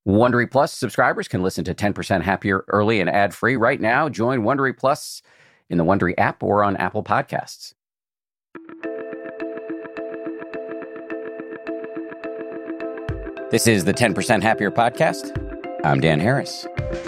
Wondery Plus subscribers can listen to 10% Happier early and ad-free right now. Join Wondery Plus in the Wondery app or on Apple Podcasts. This is the 10% Happier podcast. I'm Dan Harris.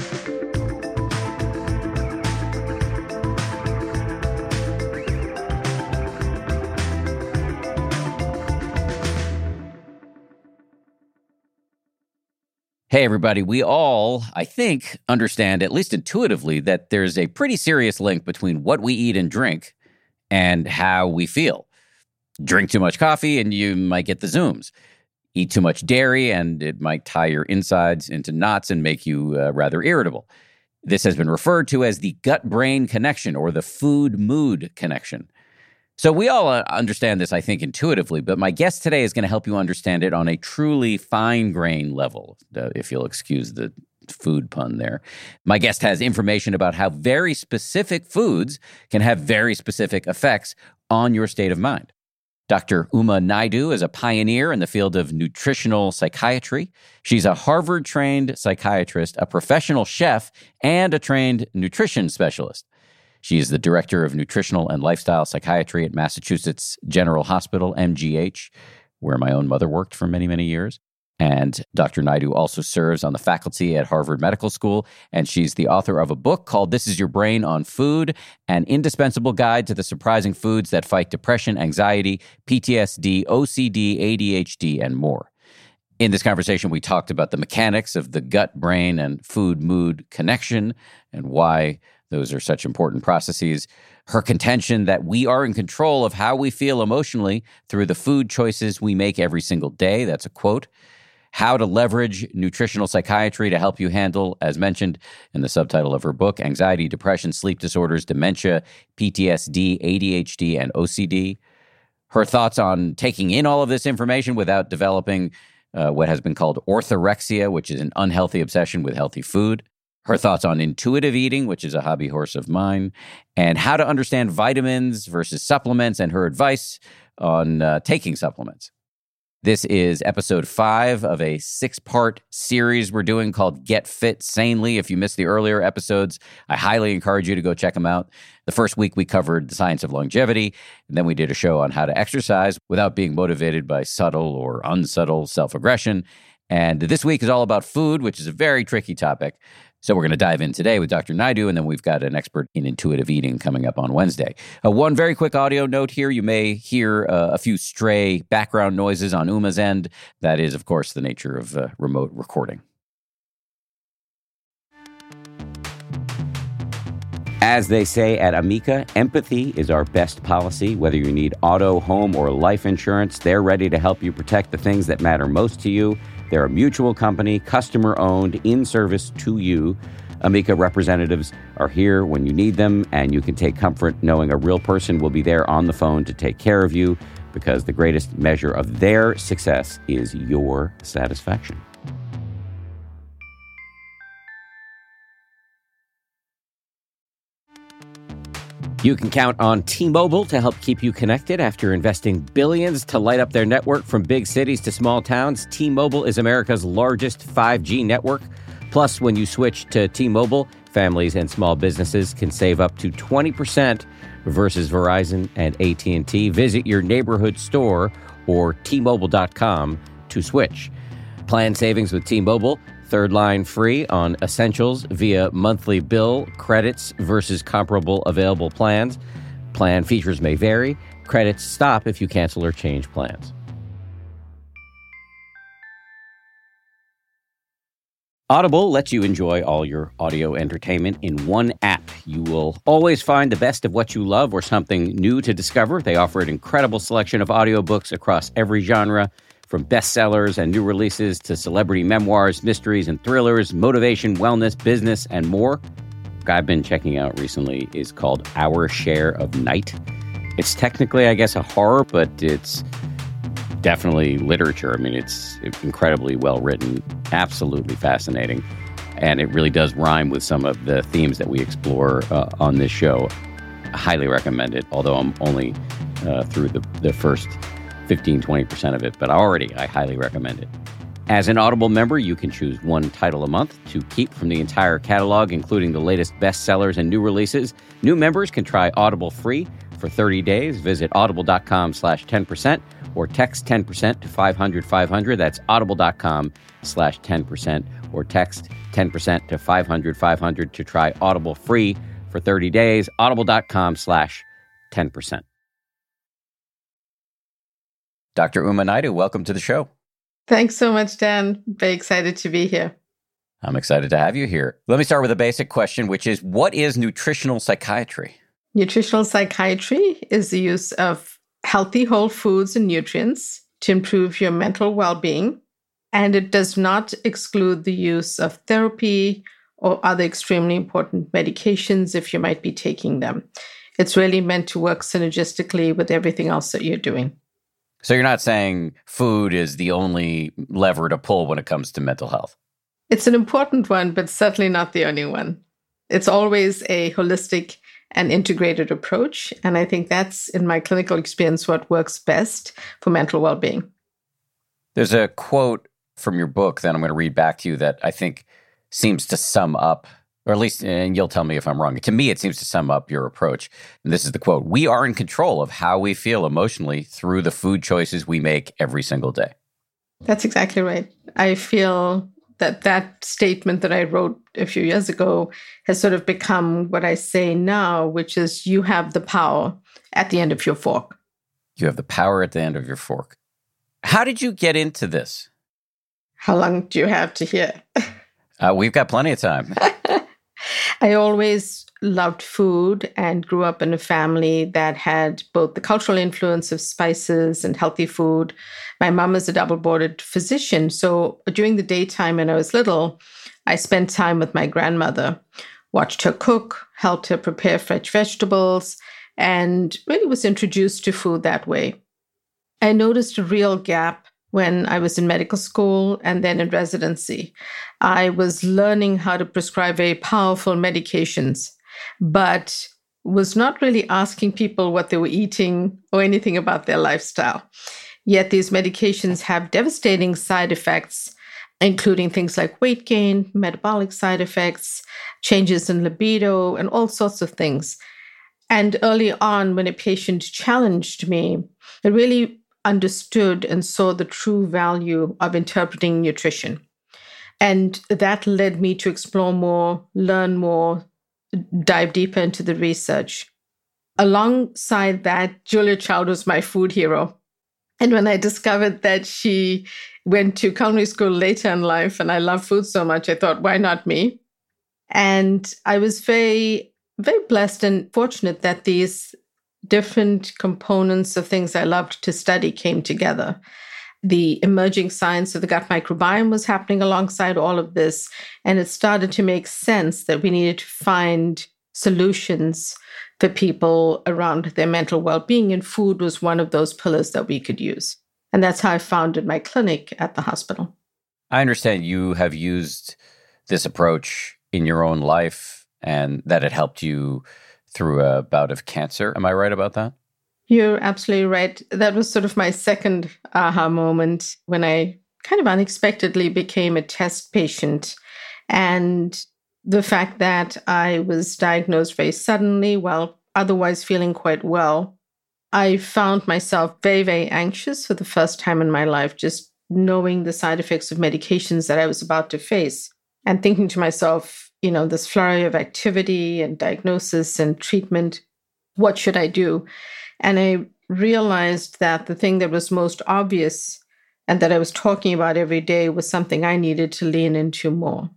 Hey, everybody. We all, I think, understand, at least intuitively, that there's a pretty serious link between what we eat and drink and how we feel. Drink too much coffee and you might get the zooms. Eat too much dairy and it might tie your insides into knots and make you rather irritable. This has been referred to as the gut-brain connection or the food-mood connection. So we all understand this, I think, intuitively, but my guest today is going to help you understand it on a truly fine-grained level, if you'll excuse the food pun there. My guest has information about how very specific foods can have very specific effects on your state of mind. Dr. Uma Naidoo is a pioneer in the field of nutritional psychiatry. She's a Harvard-trained psychiatrist, a professional chef, and a trained nutrition specialist. She is the director of nutritional and lifestyle psychiatry at Massachusetts General Hospital, MGH, where my own mother worked for many, many years. And Dr. Naidoo also serves on the faculty at Harvard Medical School, and she's the author of a book called This Is Your Brain on Food, an indispensable guide to the surprising foods that fight depression, anxiety, PTSD, OCD, ADHD, and more. In this conversation, we talked about the mechanics of the gut-brain and food-mood connection and why those are such important processes. Her contention that we are in control of how we feel emotionally through the food choices we make every single day. That's a quote. How to leverage nutritional psychiatry to help you handle, as mentioned in the subtitle of her book, anxiety, depression, sleep disorders, dementia, PTSD, ADHD, and OCD. Her thoughts on taking in all of this information without developing what has been called orthorexia, which is an unhealthy obsession with healthy food. Her thoughts on intuitive eating, which is a hobby horse of mine, and how to understand vitamins versus supplements, and her advice on taking supplements. This is episode 5 of a 6-part series we're doing called Get Fit Sanely. If you missed the earlier episodes, I highly encourage you to go check them out. The first week we covered the science of longevity, and then we did a show on how to exercise without being motivated by subtle or unsubtle self-aggression. And this week is all about food, which is a very tricky topic. So we're going to dive in today with Dr. Naidoo, and then we've got an expert in intuitive eating coming up on Wednesday. One very quick audio note here. You may hear a few stray background noises on Uma's end. That is, of course, the nature of remote recording. As they say at Amica, empathy is our best policy. Whether you need auto, home, or life insurance, they're ready to help you protect the things that matter most to you. They're a mutual company, customer-owned, in service to you. Amica representatives are here when you need them, and you can take comfort knowing a real person will be there on the phone to take care of you, because the greatest measure of their success is your satisfaction. You can count on T-Mobile to help keep you connected. After investing billions to light up their network from big cities to small towns, T-Mobile is America's largest 5G network. Plus, when you switch to T-Mobile, families and small businesses can save up to 20% versus Verizon and AT&T. Visit your neighborhood store or T-Mobile.com to switch. Plan savings with T-Mobile. Third line free on essentials via monthly bill, credits versus comparable available plans. Plan features may vary. Credits stop if you cancel or change plans. Audible lets you enjoy all your audio entertainment in one app. You will always find the best of what you love or something new to discover. They offer an incredible selection of audiobooks across every genre, from bestsellers and new releases to celebrity memoirs, mysteries and thrillers, motivation, wellness, business, and more. What I've been checking out recently is called Our Share of Night. It's technically, I guess, a horror, but it's definitely literature. I mean, it's incredibly well written, absolutely fascinating, and it really does rhyme with some of the themes that we explore on this show. I highly recommend it, although I'm only through the first 15-20% of it, but I highly recommend it. As an Audible member, you can choose one title a month to keep from the entire catalog, including the latest bestsellers and new releases. New members can try Audible free for 30 days. Visit audible.com/10% or text 10% to 500-500. That's audible.com/10% or text 10% to 500-500 to try Audible free for 30 days. Audible.com/10%. Dr. Uma Naidoo, welcome to the show. Thanks so much, Dan. Very excited to be here. I'm excited to have you here. Let me start with a basic question, which is, what is nutritional psychiatry? Nutritional psychiatry is the use of healthy whole foods and nutrients to improve your mental well-being, and it does not exclude the use of therapy or other extremely important medications if you might be taking them. It's really meant to work synergistically with everything else that you're doing. So you're not saying food is the only lever to pull when it comes to mental health? It's an important one, but certainly not the only one. It's always a holistic and integrated approach. And I think that's, in my clinical experience, what works best for mental well-being. There's a quote from your book that I'm going to read back to you that I think seems to sum up, or at least, and you'll tell me if I'm wrong. To me, it seems to sum up your approach. And this is the quote: "We are in control of how we feel emotionally through the food choices we make every single day." That's exactly right. I feel that statement that I wrote a few years ago has sort of become what I say now, which is you have the power at the end of your fork. You have the power at the end of your fork. How did you get into this? How long do you have to hear? We've got plenty of time. I always loved food and grew up in a family that had both the cultural influence of spices and healthy food. My mom is a double-boarded physician, so during the daytime when I was little, I spent time with my grandmother, watched her cook, helped her prepare fresh vegetables, and really was introduced to food that way. I noticed a real gap when I was in medical school and then in residency. I was learning how to prescribe very powerful medications, but was not really asking people what they were eating or anything about their lifestyle. Yet these medications have devastating side effects, including things like weight gain, metabolic side effects, changes in libido, and all sorts of things. And early on, when a patient challenged me, I really understood and saw the true value of interpreting nutrition. And that led me to explore more, learn more, dive deeper into the research. Alongside that, Julia Child was my food hero. And when I discovered that she went to culinary school later in life and I love food so much, I thought, why not me? And I was very, very blessed and fortunate that these different components of things I loved to study came together. The emerging science of the gut microbiome was happening alongside all of this, and it started to make sense that we needed to find solutions for people around their mental well-being, and food was one of those pillars that we could use. And that's how I founded my clinic at the hospital. I understand you have used this approach in your own life and that it helped you through a bout of cancer. Am I right about that? You're absolutely right. That was sort of my second aha moment when I kind of unexpectedly became a test patient. And the fact that I was diagnosed very suddenly while otherwise feeling quite well, I found myself very, very anxious for the first time in my life, just knowing the side effects of medications that I was about to face and thinking to myself, this flurry of activity and diagnosis and treatment, what should I do? And I realized that the thing that was most obvious and that I was talking about every day was something I needed to lean into more.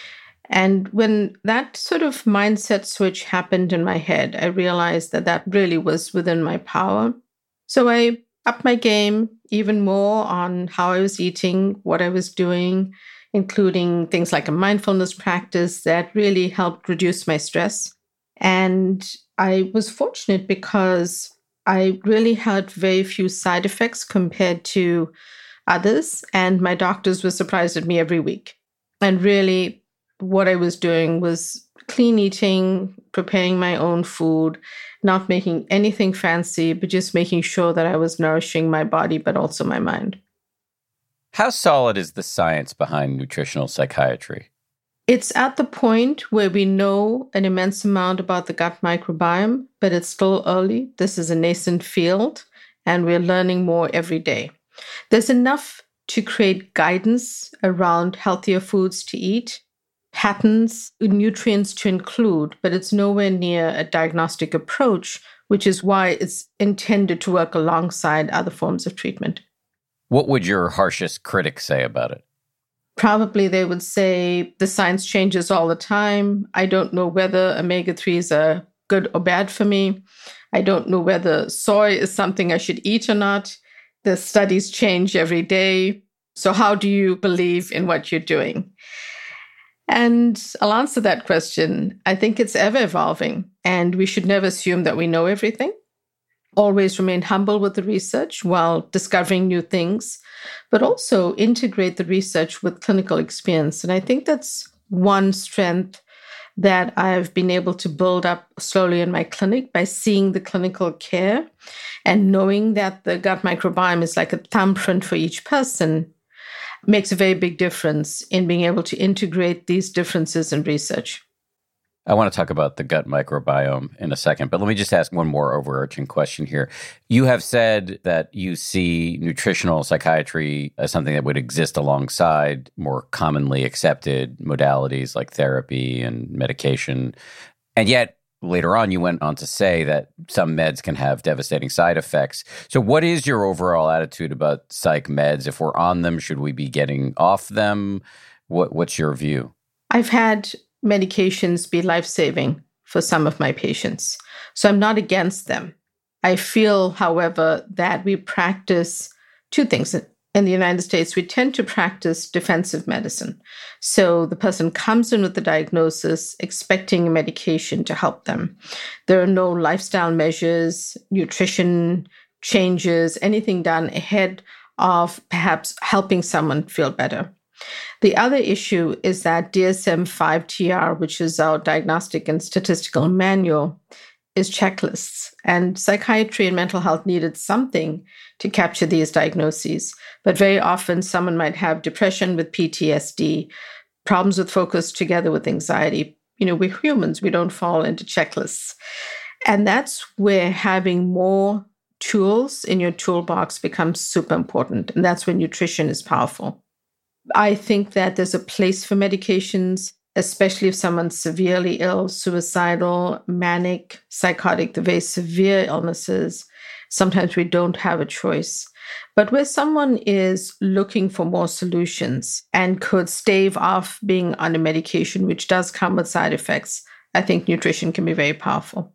And when that sort of mindset switch happened in my head, I realized that that really was within my power. So I upped my game even more on how I was eating, what I was doing, including things like a mindfulness practice that really helped reduce my stress. And I was fortunate because I really had very few side effects compared to others, and my doctors were surprised at me every week. And really, what I was doing was clean eating, preparing my own food, not making anything fancy, but just making sure that I was nourishing my body, but also my mind. How solid is the science behind nutritional psychiatry? It's at the point where we know an immense amount about the gut microbiome, but it's still early. This is a nascent field, and we're learning more every day. There's enough to create guidance around healthier foods to eat, patterns, nutrients to include, but it's nowhere near a diagnostic approach, which is why it's intended to work alongside other forms of treatment. What would your harshest critic say about it? Probably they would say the science changes all the time. I don't know whether omega-3s are good or bad for me. I don't know whether soy is something I should eat or not. The studies change every day. So how do you believe in what you're doing? And I'll answer that question. I think it's ever evolving, and we should never assume that we know everything. Always remain humble with the research while discovering new things, but also integrate the research with clinical experience. And I think that's one strength that I've been able to build up slowly in my clinic by seeing the clinical care and knowing that the gut microbiome is like a thumbprint for each person makes a very big difference in being able to integrate these differences in research. I want to talk about the gut microbiome in a second, but let me just ask one more overarching question here. You have said that you see nutritional psychiatry as something that would exist alongside more commonly accepted modalities like therapy and medication. And yet, later on, you went on to say that some meds can have devastating side effects. So what is your overall attitude about psych meds? If we're on them, should we be getting off them? What's your view? I've had medications be life-saving for some of my patients, so I'm not against them. I feel, however, that we practice two things. In the United States, we tend to practice defensive medicine. So the person comes in with the diagnosis expecting a medication to help them. There are no lifestyle measures, nutrition changes, anything done ahead of perhaps helping someone feel better. The other issue is that DSM-5-TR, which is our diagnostic and statistical manual, is checklists. And psychiatry and mental health needed something to capture these diagnoses. But very often someone might have depression with PTSD, problems with focus together with anxiety. We're humans, we don't fall into checklists. And that's where having more tools in your toolbox becomes super important. And that's where nutrition is powerful. I think that there's a place for medications, especially if someone's severely ill, suicidal, manic, psychotic, the very severe illnesses. Sometimes we don't have a choice. But where someone is looking for more solutions and could stave off being on a medication, which does come with side effects, I think nutrition can be very powerful.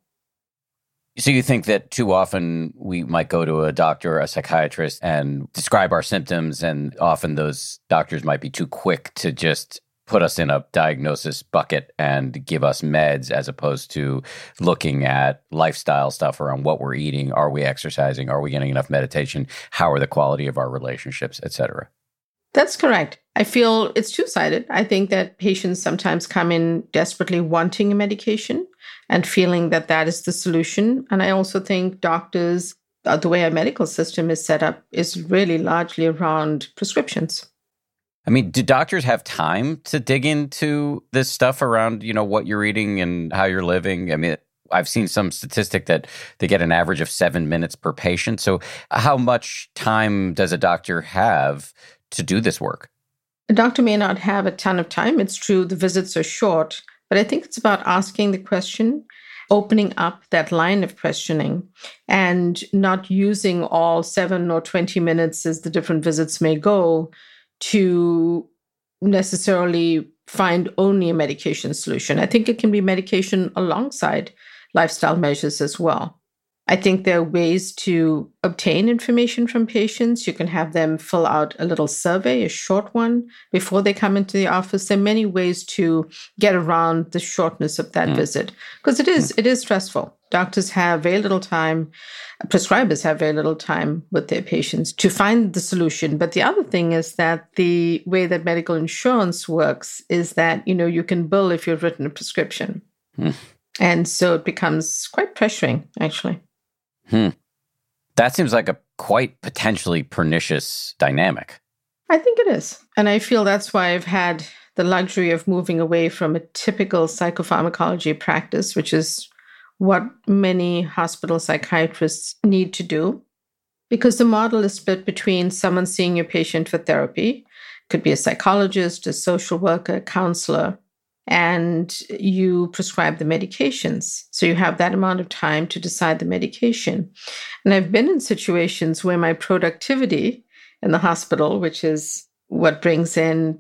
So you think that too often we might go to a doctor, a psychiatrist, and describe our symptoms, and often those doctors might be too quick to just put us in a diagnosis bucket and give us meds, as opposed to looking at lifestyle stuff around what we're eating. Are we exercising? Are we getting enough meditation? How are the quality of our relationships, et cetera? That's correct. I feel it's two-sided. I think that patients sometimes come in desperately wanting a medication and feeling that that is the solution. And I also think doctors, the way our medical system is set up, is really largely around prescriptions. I mean, do doctors have time to dig into this stuff around, what you're eating and how you're living? I mean, I've seen some statistic that they get an average of 7 minutes per patient. So how much time does a doctor have to do this work? A doctor may not have a ton of time. It's true, the visits are short, but I think it's about asking the question, opening up that line of questioning, and not using all 7 or 20 minutes as the different visits may go to necessarily find only a medication solution. I think it can be medication alongside lifestyle measures as well. I think there are ways to obtain information from patients. You can have them fill out a little survey, a short one, before they come into the office. There are many ways to get around the shortness of that visit, because it is stressful. Doctors have very little time. Prescribers have very little time with their patients to find the solution. But the other thing is that the way that medical insurance works is that, you can bill if you've written a prescription. And so it becomes quite pressuring, actually. That seems like a quite potentially pernicious dynamic. I think it is. And I feel that's why I've had the luxury of moving away from a typical psychopharmacology practice, which is what many hospital psychiatrists need to do, because the model is split between someone seeing your patient for therapy, could be a psychologist, a social worker, a counselor, and you prescribe the medications. So you have that amount of time to decide the medication. And I've been in situations where my productivity in the hospital, which is what brings in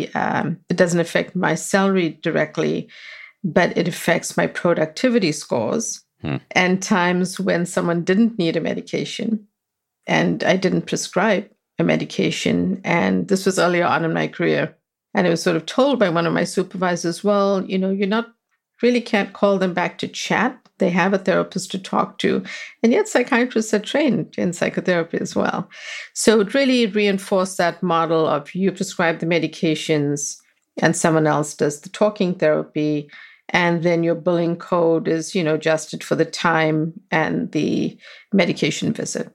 it doesn't affect my salary directly, but it affects my productivity scores. And times when someone didn't need a medication and I didn't prescribe a medication. And this was earlier on in my career. And I was sort of told by one of my supervisors, well, you're not really can't call them back to chat. They have a therapist to talk to. And yet psychiatrists are trained in psychotherapy as well. So it really reinforced that model of you prescribe the medications and someone else does the talking therapy. And then your billing code is, adjusted for the time and the medication visit.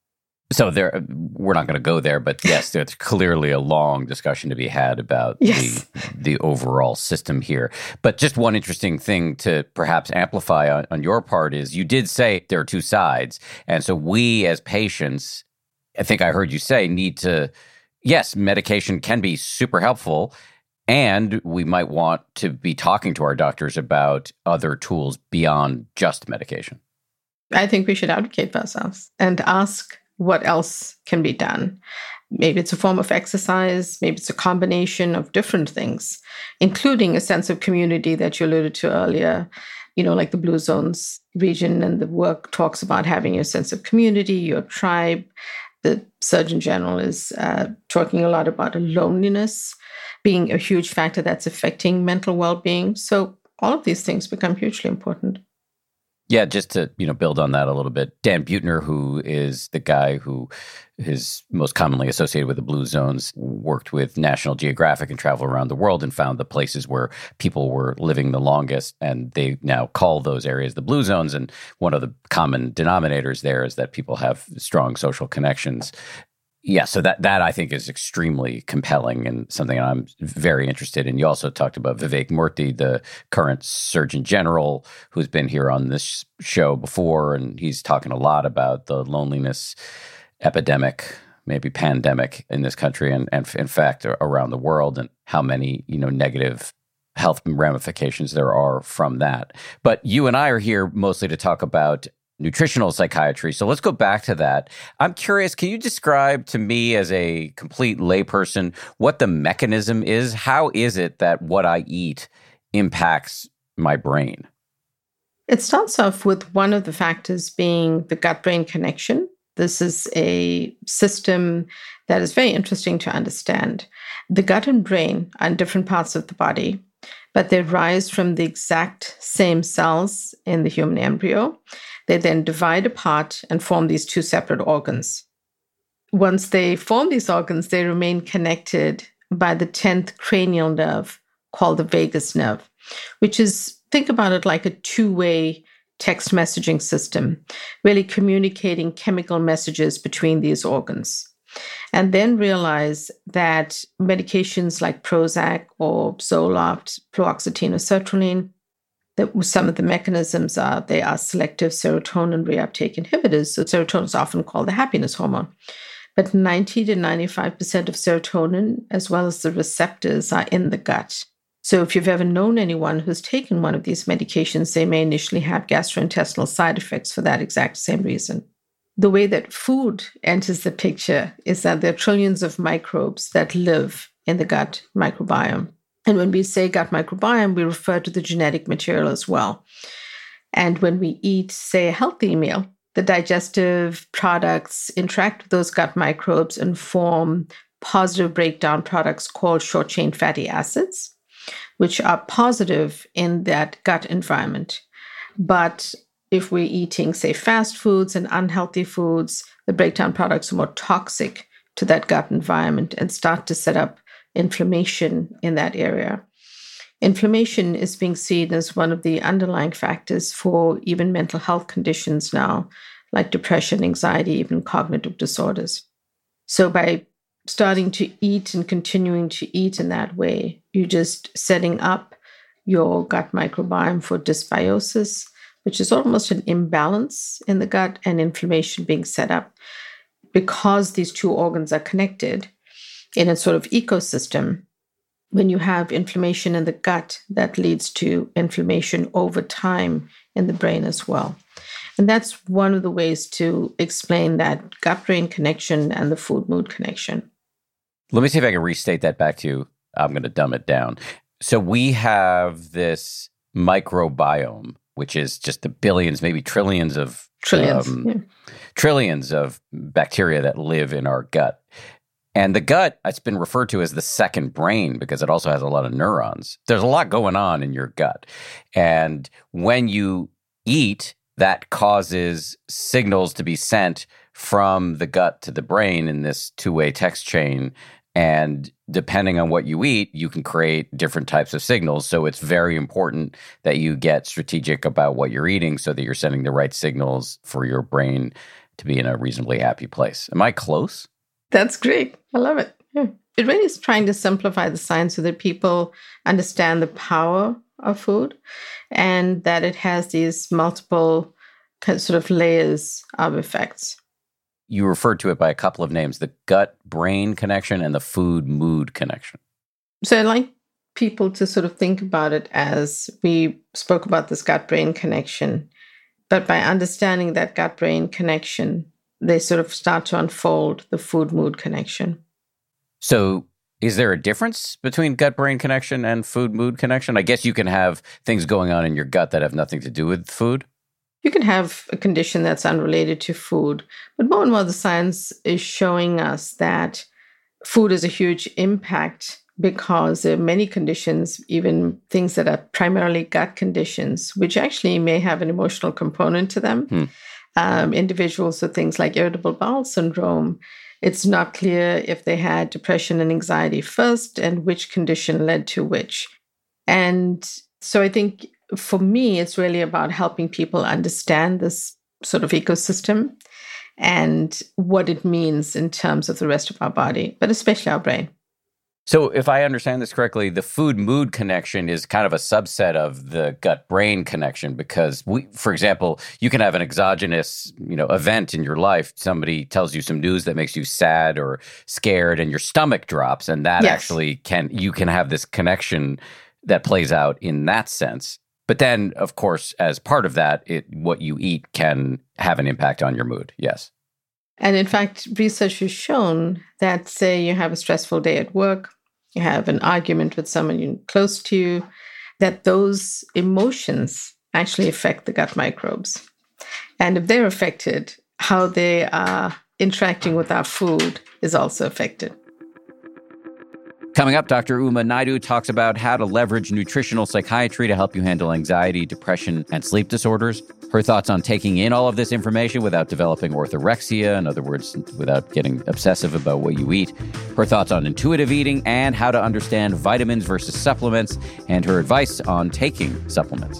So we're not going to go there, but yes, there's clearly a long discussion to be had about the overall system here. But just one interesting thing to perhaps amplify on your part is you did say there are two sides. And so we as patients, I think I heard you say, need to, yes, medication can be super helpful. And we might want to be talking to our doctors about other tools beyond just medication. I think we should advocate for ourselves and ask what else can be done. Maybe it's a form of exercise, maybe it's a combination of different things, including a sense of community that you alluded to earlier, like the Blue Zones region, and the work talks about having your sense of community, your tribe. The Surgeon General is talking a lot about loneliness being a huge factor that's affecting mental well-being. So all of these things become hugely important. Yeah, just to build on that a little bit, Dan Buettner, who is the guy who is most commonly associated with the Blue Zones, worked with National Geographic and traveled around the world and found the places where people were living the longest, and they now call those areas the Blue Zones. And one of the common denominators there is that people have strong social connections. Yeah, so that I think is extremely compelling and something I'm very interested in. You also talked about Vivek Murthy, the current Surgeon General, who's been here on this show before, and he's talking a lot about the loneliness epidemic, maybe pandemic in this country and in fact around the world, and how many negative health ramifications there are from that. But you and I are here mostly to talk about nutritional psychiatry. So let's go back to that. I'm curious, can you describe to me as a complete layperson what the mechanism is? How is it that what I eat impacts my brain? It starts off with one of the factors being the gut-brain connection. This is a system that is very interesting to understand. The gut and brain are in different parts of the body, but they rise from the exact same cells in the human embryo. They then divide apart and form these two separate organs. Once they form these organs, they remain connected by the 10th cranial nerve called the vagus nerve, which is, think about it like a two-way text messaging system, really communicating chemical messages between these organs. And then realize that medications like Prozac or Zoloft, fluoxetine or sertraline, that some of the mechanisms are, they are selective serotonin reuptake inhibitors. So serotonin is often called the happiness hormone. But 90 to 95% of serotonin, as well as the receptors, are in the gut. So if you've ever known anyone who's taken one of these medications, they may initially have gastrointestinal side effects for that exact same reason. The way that food enters the picture is that there are trillions of microbes that live in the gut microbiome. And when we say gut microbiome, we refer to the genetic material as well. And when we eat, say, a healthy meal, the digestive products interact with those gut microbes and form positive breakdown products called short-chain fatty acids, which are positive in that gut environment. But if we're eating, say, fast foods and unhealthy foods, the breakdown products are more toxic to that gut environment and start to set up inflammation in that area. Inflammation is being seen as one of the underlying factors for even mental health conditions now, like depression, anxiety, even cognitive disorders. So by starting to eat and continuing to eat in that way, you're just setting up your gut microbiome for dysbiosis, which is almost an imbalance in the gut and inflammation being set up. Because these two organs are connected in a sort of ecosystem, when you have inflammation in the gut, that leads to inflammation over time in the brain as well. And that's one of the ways to explain that gut-brain connection and the food-mood connection. Let me see if I can restate that back to you. I'm going to dumb it down. So we have this microbiome, which is just the billions, maybe trillions of trillions of bacteria that live in our gut. And the gut, it's been referred to as the second brain because it also has a lot of neurons. There's a lot going on in your gut. And when you eat, that causes signals to be sent from the gut to the brain in this two-way text chain. And depending on what you eat, you can create different types of signals. So it's very important that you get strategic about what you're eating so that you're sending the right signals for your brain to be in a reasonably happy place. Am I close? That's great. I love it. Yeah. It really is trying to simplify the science so that people understand the power of food and that it has these multiple sort of layers of effects. You referred to it by a couple of names, the gut-brain connection and the food-mood connection. So I'd like people to sort of think about it as we spoke about this gut-brain connection, but by understanding that gut-brain connection, they sort of start to unfold the food-mood connection. So is there a difference between gut-brain connection and food-mood connection? I guess you can have things going on in your gut that have nothing to do with food. You can have a condition that's unrelated to food, but more and more the science is showing us that food has a huge impact because there are many conditions, even things that are primarily gut conditions, which actually may have an emotional component to them. Individuals with things like irritable bowel syndrome, it's not clear if they had depression and anxiety first and which condition led to which. And so I think for me, it's really about helping people understand this sort of ecosystem and what it means in terms of the rest of our body, but especially our brain. So if I understand this correctly, the food-mood connection is kind of a subset of the gut-brain connection because, for example, you can have an exogenous, event in your life. Somebody tells you some news that makes you sad or scared and your stomach drops, and that actually you can have this connection that plays out in that sense. But then, of course, as part of that, what you eat can have an impact on your mood. Yes. And in fact, research has shown that, say, you have a stressful day at work, you have an argument with someone close to you, that those emotions actually affect the gut microbes. And if they're affected, how they are interacting with our food is also affected. Coming up, Dr. Uma Naidoo talks about how to leverage nutritional psychiatry to help you handle anxiety, depression, and sleep disorders. Her thoughts on taking in all of this information without developing orthorexia, in other words, without getting obsessive about what you eat. Her thoughts on intuitive eating and how to understand vitamins versus supplements, and her advice on taking supplements.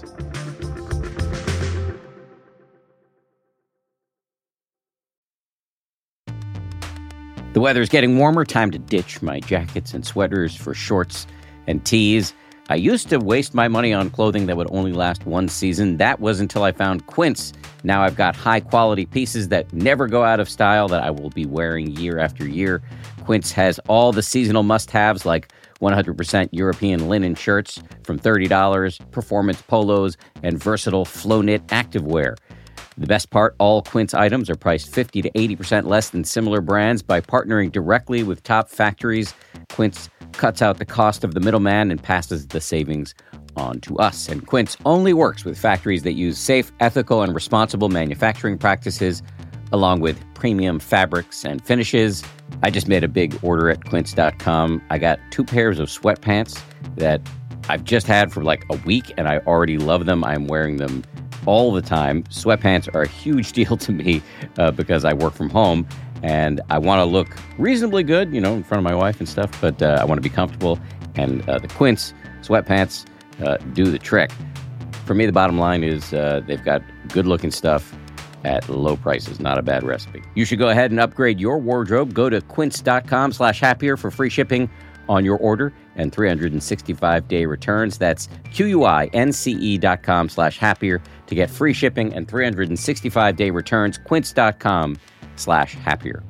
The weather's getting warmer. Time to ditch my jackets and sweaters for shorts and tees. I used to waste my money on clothing that would only last one season. That was until I found Quince. Now I've got high-quality pieces that never go out of style that I will be wearing year after year. Quince has all the seasonal must-haves like 100% European linen shirts from $30, performance polos, and versatile flow-knit activewear. The best part, all Quince items are priced 50 to 80% less than similar brands. By partnering directly with top factories, Quince cuts out the cost of the middleman and passes the savings on to us. And Quince only works with factories that use safe, ethical, and responsible manufacturing practices, along with premium fabrics and finishes. I just made a big order at quince.com. I got 2 pairs of sweatpants that I've just had for like a week, and I already love them. I'm wearing them all the time. Sweatpants are a huge deal to me because I work from home and I want to look reasonably good, in front of my wife and stuff, but I want to be comfortable. And the Quince sweatpants do the trick. For me, the bottom line is they've got good looking stuff at low prices. Not a bad recipe. You should go ahead and upgrade your wardrobe. Go to quince.com/happier for free shipping on your order and 365-day returns. That's QUINCE.com/happier to get free shipping and 365-day returns. Quince.com/happier.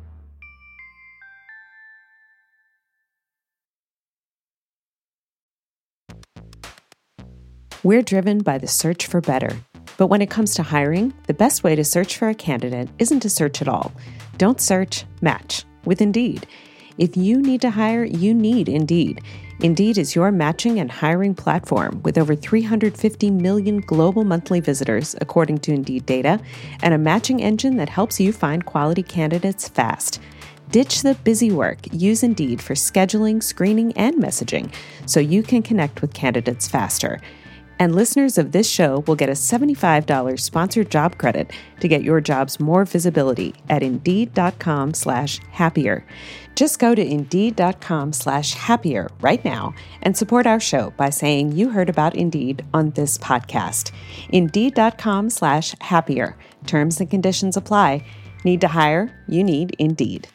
We're driven by the search for better. But when it comes to hiring, the best way to search for a candidate isn't to search at all. Don't search, match with Indeed. If you need to hire, you need Indeed. Indeed is your matching and hiring platform with over 350 million global monthly visitors, according to Indeed data, and a matching engine that helps you find quality candidates fast. Ditch the busy work. Use Indeed for scheduling, screening, and messaging so you can connect with candidates faster. And listeners of this show will get a $75 sponsored job credit to get your jobs more visibility at Indeed.com/happier. Just go to Indeed.com/happier right now and support our show by saying you heard about Indeed on this podcast. Indeed.com/happier. Terms and conditions apply. Need to hire? You need Indeed.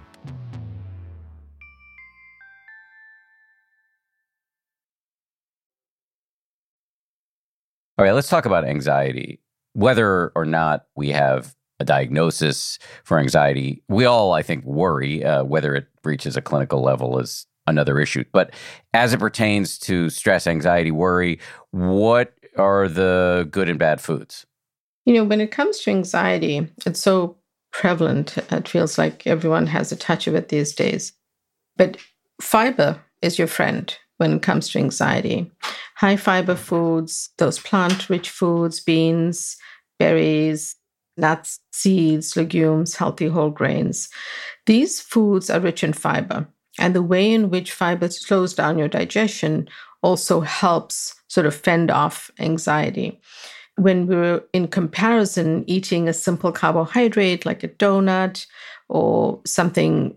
All right, let's talk about anxiety. Whether or not we have a diagnosis for anxiety, we all, I think, worry. Whether it reaches a clinical level is another issue. But as it pertains to stress, anxiety, worry, what are the good and bad foods? When it comes to anxiety, it's so prevalent. It feels like everyone has a touch of it these days. But fiber is your friend when it comes to anxiety. High fiber foods, those plant-rich foods, beans, berries, nuts, seeds, legumes, healthy whole grains. These foods are rich in fiber. And the way in which fiber slows down your digestion also helps sort of fend off anxiety. When we're in comparison, eating a simple carbohydrate like a donut or some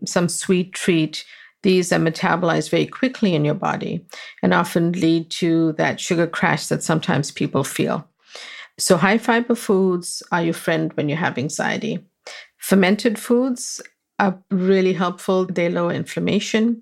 sweet treat, these are metabolized very quickly in your body and often lead to that sugar crash that sometimes people feel. So high fiber foods are your friend when you have anxiety. Fermented foods are really helpful. They lower inflammation.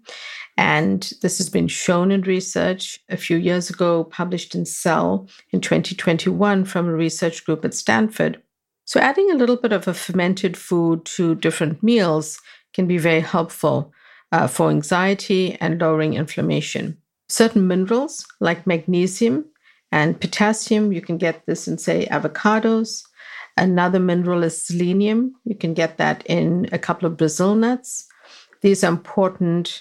And this has been shown in research a few years ago, published in Cell in 2021 from a research group at Stanford. So adding a little bit of a fermented food to different meals can be very helpful for anxiety and lowering inflammation. Certain minerals like magnesium and potassium, you can get this in, say, avocados. Another mineral is selenium. You can get that in a couple of Brazil nuts. These are important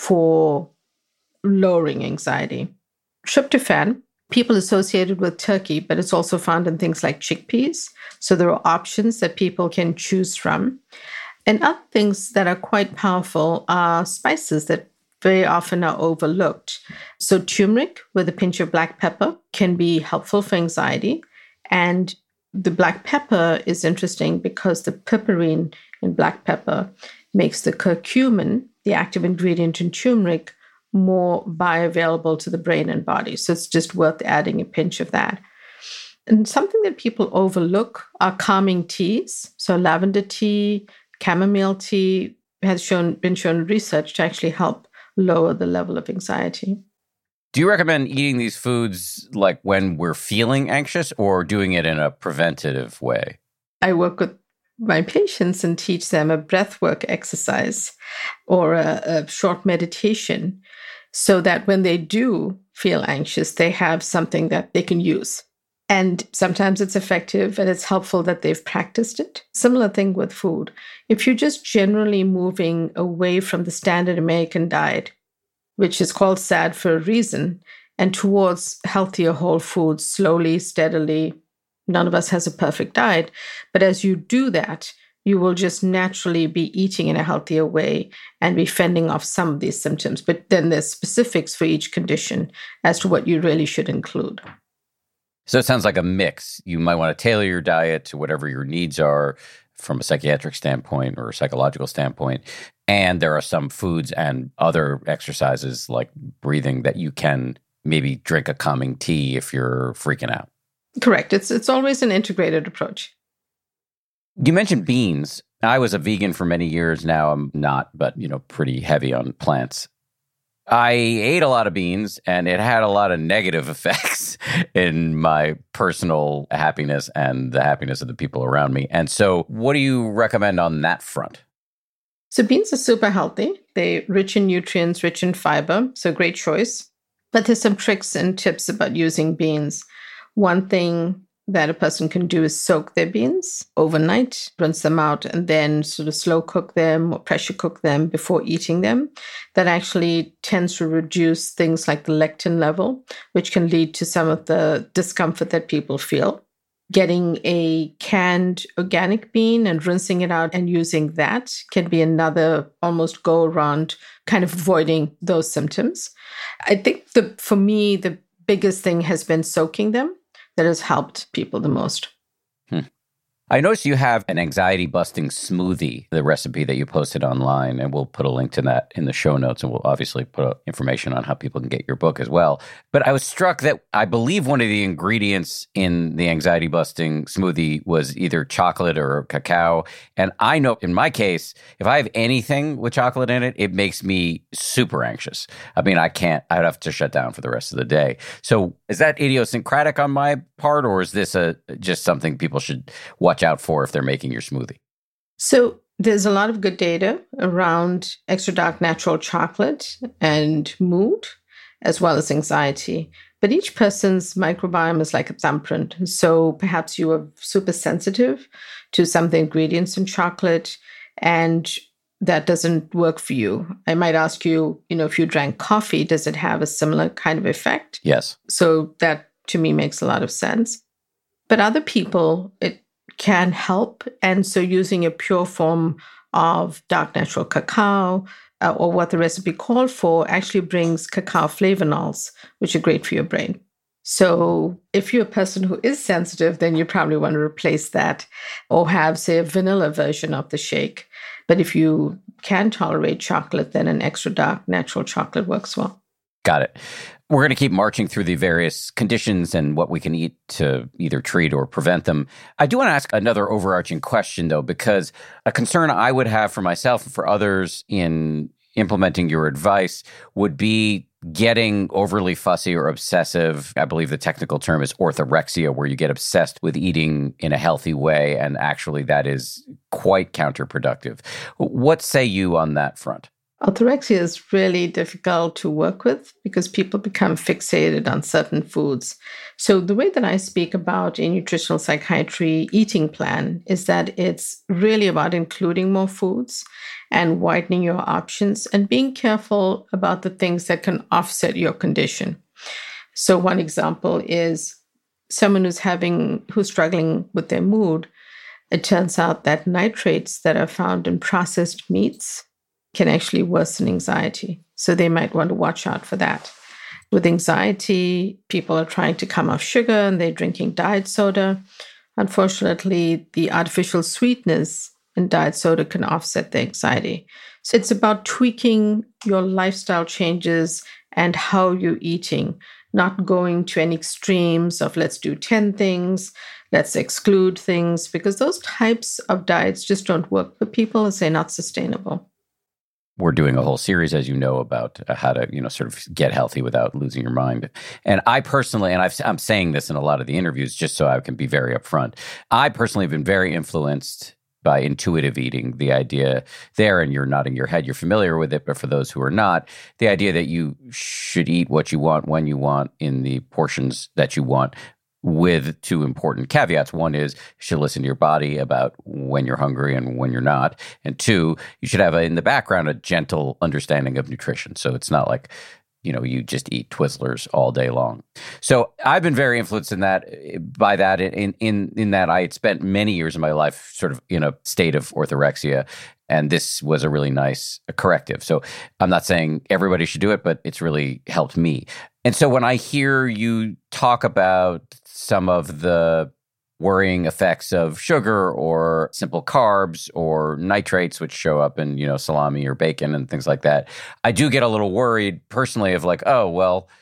for lowering anxiety. Tryptophan, people associated with turkey, but it's also found in things like chickpeas. So there are options that people can choose from. And other things that are quite powerful are spices that very often are overlooked. So turmeric with a pinch of black pepper can be helpful for anxiety. And the black pepper is interesting because the piperine in black pepper makes the curcumin, the active ingredient in turmeric, more bioavailable to the brain and body. So it's just worth adding a pinch of that. And something that people overlook are calming teas. So lavender tea, chamomile tea has been shown in research to actually help lower the level of anxiety. Do you recommend eating these foods like when we're feeling anxious or doing it in a preventative way? I work with my patients and teach them a breathwork exercise or a short meditation so that when they do feel anxious, they have something that they can use. And sometimes it's effective and it's helpful that they've practiced it. Similar thing with food. If you're just generally moving away from the standard American diet, which is called SAD for a reason, and towards healthier whole foods slowly, steadily, none of us has a perfect diet. But as you do that, you will just naturally be eating in a healthier way and be fending off some of these symptoms. But then there's specifics for each condition as to what you really should include. So it sounds like a mix. You might want to tailor your diet to whatever your needs are from a psychiatric standpoint or a psychological standpoint. And there are some foods and other exercises like breathing that you can maybe drink a calming tea if you're freaking out. Correct. It's always an integrated approach. You mentioned beans. I was a vegan for many years. Now I'm not, but, pretty heavy on plants. I ate a lot of beans, and it had a lot of negative effects in my personal happiness and the happiness of the people around me. And so what do you recommend on that front? So beans are super healthy. They're rich in nutrients, rich in fiber, so great choice. But there's some tricks and tips about using beans. One thing that a person can do is soak their beans overnight, rinse them out, and then sort of slow cook them or pressure cook them before eating them. That actually tends to reduce things like the lectin level, which can lead to some of the discomfort that people feel. Getting a canned organic bean and rinsing it out and using that can be another almost go around kind of avoiding those symptoms. I think for me, the biggest thing has been soaking them. That has helped people the most. I noticed you have an anxiety-busting smoothie, the recipe that you posted online, and we'll put a link to that in the show notes, and we'll obviously put information on how people can get your book as well. But I was struck that I believe one of the ingredients in the anxiety-busting smoothie was either chocolate or cacao. And I know in my case, if I have anything with chocolate in it, it makes me super anxious. I mean, I'd have to shut down for the rest of the day. So is that idiosyncratic on my part, or is this just something people should watch out for if they're making your smoothie? So there's a lot of good data around extra dark natural chocolate and mood, as well as anxiety. But each person's microbiome is like a thumbprint. So perhaps you are super sensitive to some of the ingredients in chocolate, and that doesn't work for you. I might ask you, if you drank coffee, does it have a similar kind of effect? Yes. So that to me makes a lot of sense. But other people, it can help. And so using a pure form of dark natural cacao or what the recipe called for actually brings cacao flavonols, which are great for your brain. So if you're a person who is sensitive, then you probably want to replace that or have, say, a vanilla version of the shake. But if you can tolerate chocolate, then an extra dark natural chocolate works well. Got it. We're going to keep marching through the various conditions and what we can eat to either treat or prevent them. I do want to ask another overarching question, though, because a concern I would have for myself and for others in implementing your advice would be getting overly fussy or obsessive. I believe the technical term is orthorexia, where you get obsessed with eating in a healthy way, and actually that is quite counterproductive. What say you on that front? Orthorexia is really difficult to work with because people become fixated on certain foods. So the way that I speak about a nutritional psychiatry eating plan is that it's really about including more foods and widening your options and being careful about the things that can offset your condition. So one example is someone who's struggling with their mood. It turns out that nitrates that are found in processed meats can actually worsen anxiety. So they might want to watch out for that. With anxiety, people are trying to come off sugar and they're drinking diet soda. Unfortunately, the artificial sweetness in diet soda can offset the anxiety. So it's about tweaking your lifestyle changes and how you're eating, not going to any extremes of let's do 10 things, let's exclude things, because those types of diets just don't work for people as they're not sustainable. We're doing a whole series, as you know, about how to, sort of get healthy without losing your mind. And I personally, and I'm saying this in a lot of the interviews just so I can be very upfront, I personally have been very influenced by intuitive eating, the idea there, and you're nodding your head, you're familiar with it, but for those who are not, the idea that you should eat what you want, when you want, in the portions that you want, with two important caveats. One is you should listen to your body about when you're hungry and when you're not. And two, you should have in the background a gentle understanding of nutrition. So it's not like, you just eat Twizzlers all day long. So I've been very influenced in that I had spent many years of my life sort of in a state of orthorexia. And this was a really nice corrective. So I'm not saying everybody should do it, but it's really helped me. And so when I hear you talk about some of the worrying effects of sugar or simple carbs or nitrates, which show up in, salami or bacon and things like that, I do get a little worried personally of like, oh, well,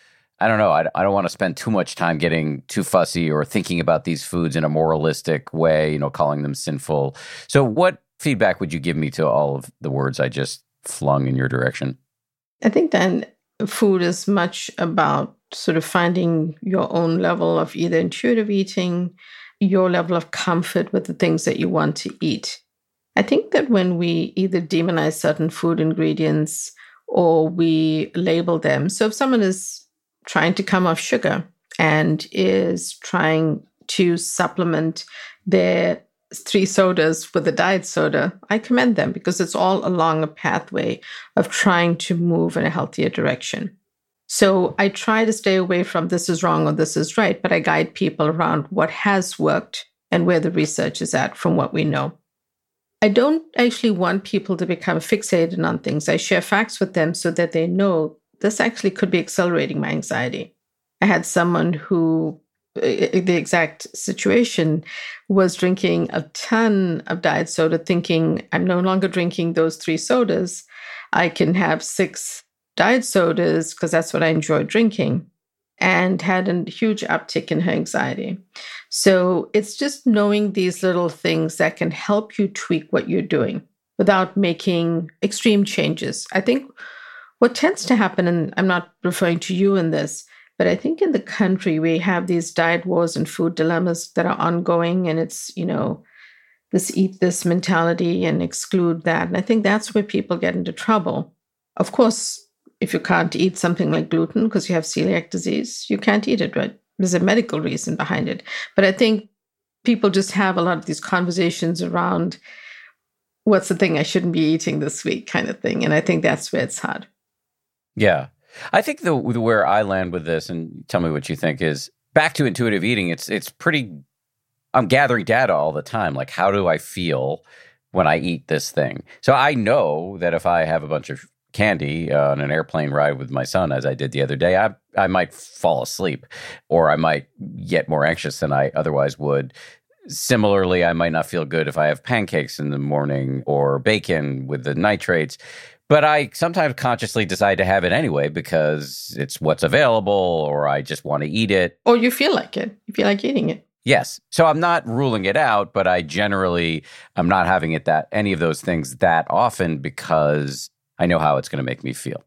I don't know. I don't want to spend too much time getting too fussy or thinking about these foods in a moralistic way, calling them sinful. So what feedback would you give me to all of the words I just flung in your direction? I think then food is much about sort of finding your own level of either intuitive eating, your level of comfort with the things that you want to eat. I think that when we either demonize certain food ingredients or we label them, so if someone is trying to come off sugar and is trying to supplement their 3 sodas with a diet soda, I commend them because it's all along a pathway of trying to move in a healthier direction. So I try to stay away from this is wrong or this is right, but I guide people around what has worked and where the research is at from what we know. I don't actually want people to become fixated on things. I share facts with them so that they know this actually could be accelerating my anxiety. I had someone who, the exact situation, was drinking a ton of diet soda, thinking, I'm no longer drinking those 3 sodas. I can have 6 diet sodas because that's what I enjoy drinking, and had a huge uptick in her anxiety. So it's just knowing these little things that can help you tweak what you're doing without making extreme changes. I think what tends to happen, and I'm not referring to you in this, but I think in the country, we have these diet wars and food dilemmas that are ongoing, and it's, this eat this mentality and exclude that. And I think that's where people get into trouble. Of course, if you can't eat something like gluten because you have celiac disease, you can't eat it, right? There's a medical reason behind it. But I think people just have a lot of these conversations around what's the thing I shouldn't be eating this week kind of thing. And I think that's where it's hard. Yeah. I think where I land with this, and tell me what you think, is back to intuitive eating. It's pretty, I'm gathering data all the time. Like, how do I feel when I eat this thing? So I know that if I have a bunch of candy on an airplane ride with my son, as I did the other day, I might fall asleep, or I might get more anxious than I otherwise would. Similarly, I might not feel good if I have pancakes in the morning or bacon with the nitrates. But I sometimes consciously decide to have it anyway because it's what's available, or I just want to eat it. Or you feel like it. You feel like eating it. Yes. So I'm not ruling it out, but I'm not having it any of those things that often because I know how it's going to make me feel.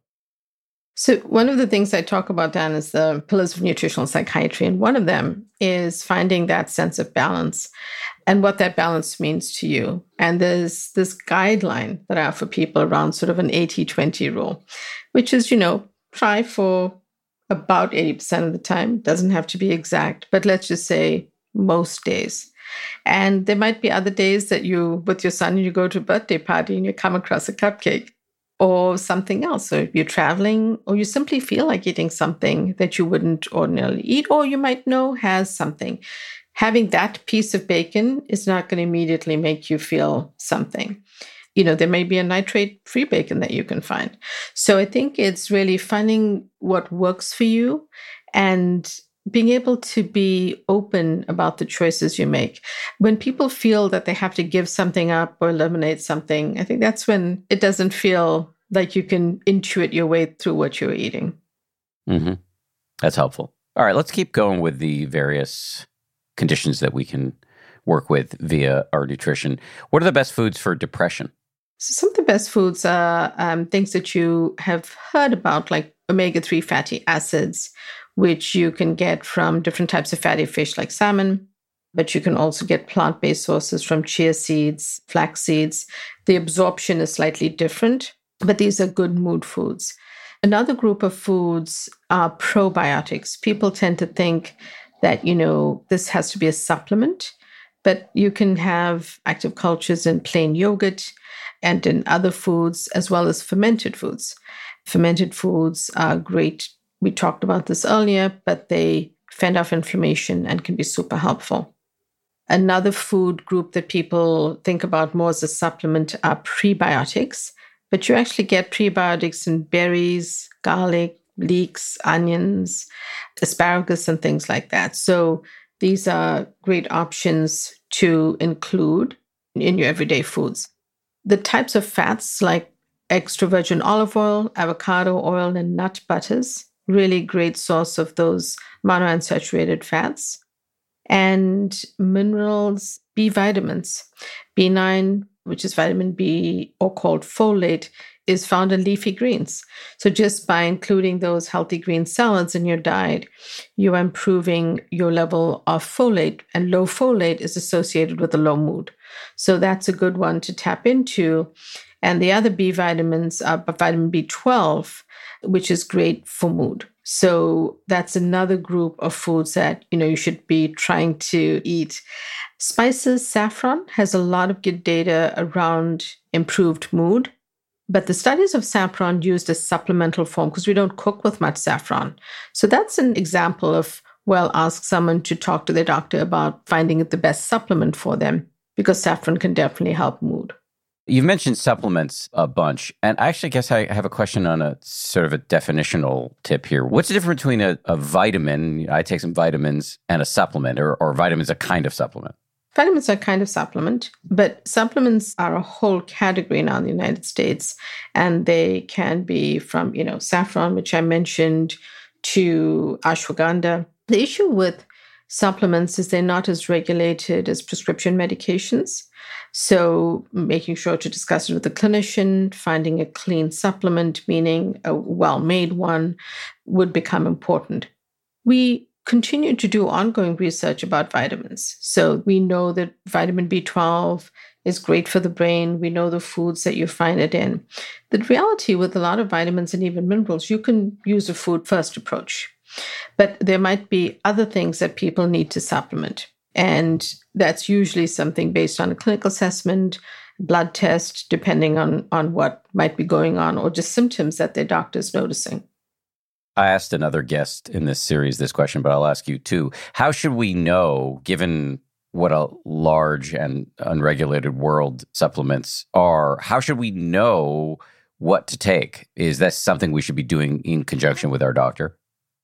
So one of the things I talk about, Dan, is the pillars of nutritional psychiatry. And one of them is finding that sense of balance and what that balance means to you. And there's this guideline that I offer people around sort of an 80-20 rule, which is, try for about 80% of the time. It doesn't have to be exact, but let's just say most days. And there might be other days that with your son, you go to a birthday party and you come across a cupcake or something else. So you're traveling, or you simply feel like eating something that you wouldn't ordinarily eat, or you might know has something. Having that piece of bacon is not going to immediately make you feel something. There may be a nitrate-free bacon that you can find. So I think it's really finding what works for you and being able to be open about the choices you make. When people feel that they have to give something up or eliminate something, I think that's when it doesn't feel like you can intuit your way through what you're eating. Mm-hmm. That's helpful. All right, let's keep going with the various conditions that we can work with via our nutrition. What are the best foods for depression? So some of the best foods are things that you have heard about, like omega-3 fatty acids, which you can get from different types of fatty fish like salmon, but you can also get plant-based sources from chia seeds, flax seeds. The absorption is slightly different, but these are good mood foods. Another group of foods are probiotics. People tend to think that, this has to be a supplement, but you can have active cultures in plain yogurt and in other foods, as well as fermented foods. Fermented foods are great. We talked about this earlier, but they fend off inflammation and can be super helpful. Another food group that people think about more as a supplement are prebiotics, but you actually get prebiotics in berries, garlic, leeks, onions, asparagus, and things like that. So these are great options to include in your everyday foods. The types of fats like extra virgin olive oil, avocado oil, and nut butters really great source of those monounsaturated fats. And minerals, B vitamins. B9, which is vitamin B or called folate, is found in leafy greens. So just by including those healthy green salads in your diet, you are improving your level of folate, and low folate is associated with a low mood. So that's a good one to tap into. And the other B vitamins are vitamin B12, which is great for mood. So that's another group of foods that, you should be trying to eat. Spices, saffron has a lot of good data around improved mood. But the studies of saffron used as supplemental form, because we don't cook with much saffron. So that's an example of, ask someone to talk to their doctor about finding the best supplement for them, because saffron can definitely help mood. You've mentioned supplements a bunch, and I actually guess I have a question on a sort of a definitional tip here. What's the difference between a vitamin, I take some vitamins, and a supplement, or vitamins a kind of supplement? Vitamins are a kind of supplement, but supplements are a whole category now in the United States, and they can be from, saffron, which I mentioned, to ashwagandha. The issue with supplements is they're not as regulated as prescription medications. So making sure to discuss it with the clinician, finding a clean supplement, meaning a well-made one, would become important. We continue to do ongoing research about vitamins. So we know that vitamin B12 is great for the brain. We know the foods that you find it in. The reality with a lot of vitamins and even minerals, you can use a food first approach. But there might be other things that people need to supplement. And that's usually something based on a clinical assessment, blood test, depending on what might be going on, or just symptoms that their doctor's noticing. I asked another guest in this series this question, but I'll ask you too. How should we know, given what a large and unregulated world supplements are, how should we know what to take? Is that something we should be doing in conjunction with our doctor?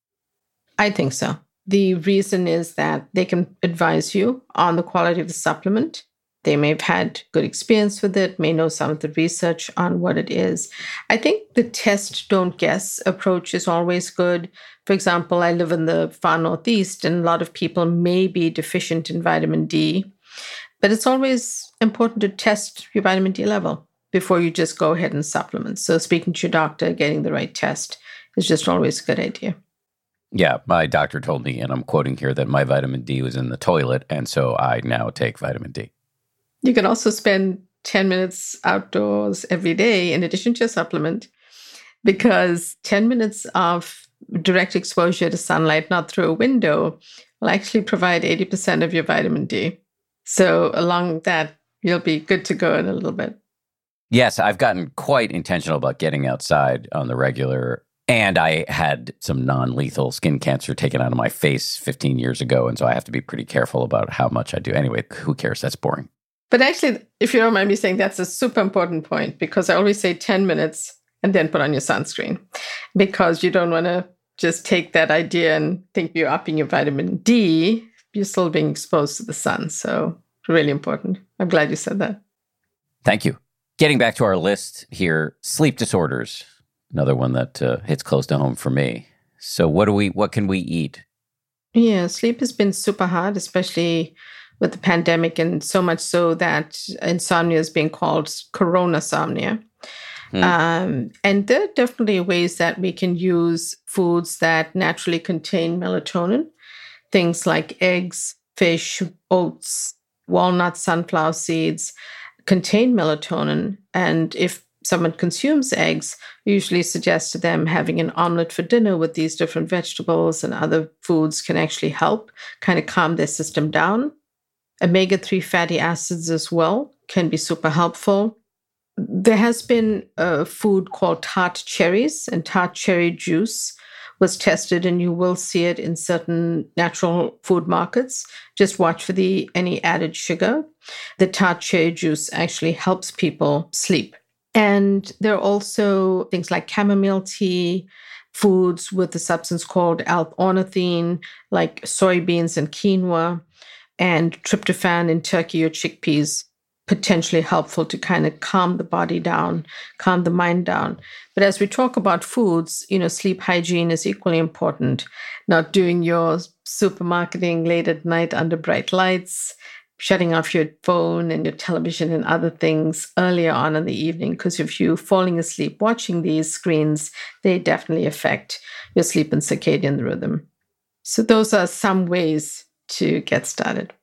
I think so. The reason is that they can advise you on the quality of the supplement. They may have had good experience with it, may know some of the research on what it is. I think the test, don't guess approach is always good. For example, I live in the far Northeast, and a lot of people may be deficient in vitamin D. But it's always important to test your vitamin D level before you just go ahead and supplement. So speaking to your doctor, getting the right test is just always a good idea. Yeah, my doctor told me, and I'm quoting here, that my vitamin D was in the toilet, and so I now take vitamin D. You can also spend 10 minutes outdoors every day in addition to your supplement, because 10 minutes of direct exposure to sunlight, not through a window, will actually provide 80% of your vitamin D. So along that, you'll be good to go in a little bit. Yes, I've gotten quite intentional about getting outside on the regular. And I had some non-lethal skin cancer taken out of my face 15 years ago. And so I have to be pretty careful about how much I do. Anyway, who cares? That's boring. But actually, if you don't mind me saying, that's a super important point, because I always say 10 minutes and then put on your sunscreen, because you don't want to just take that idea and think you're upping your vitamin D. You're still being exposed to the sun. So really important. I'm glad you said that. Thank you. Getting back to our list here, sleep disorders. Another one that hits close to home for me. So what can we eat? Yeah, sleep has been super hard, especially with the pandemic, and so much so that insomnia is being called coronasomnia. And there are definitely ways that we can use foods that naturally contain melatonin. Things like eggs, fish, oats, walnuts, sunflower seeds contain melatonin. And if someone consumes eggs, we usually suggest to them having an omelet for dinner with these different vegetables and other foods can actually help kind of calm their system down. Omega-3 fatty acids as well can be super helpful. There has been a food called tart cherries, and tart cherry juice was tested, and you will see it in certain natural food markets. Just watch for any added sugar. The tart cherry juice actually helps people sleep. And there are also things like chamomile tea, foods with a substance called L-ornithine, like soybeans and quinoa, and tryptophan in turkey or chickpeas. potentially helpful to kind of calm the body down, calm the mind down. But as we talk about foods, sleep hygiene is equally important. Not doing your supermarketing late at night under bright lights, shutting off your phone and your television and other things earlier on in the evening, because if you're falling asleep watching these screens, they definitely affect your sleep and circadian rhythm. So those are some ways to get started.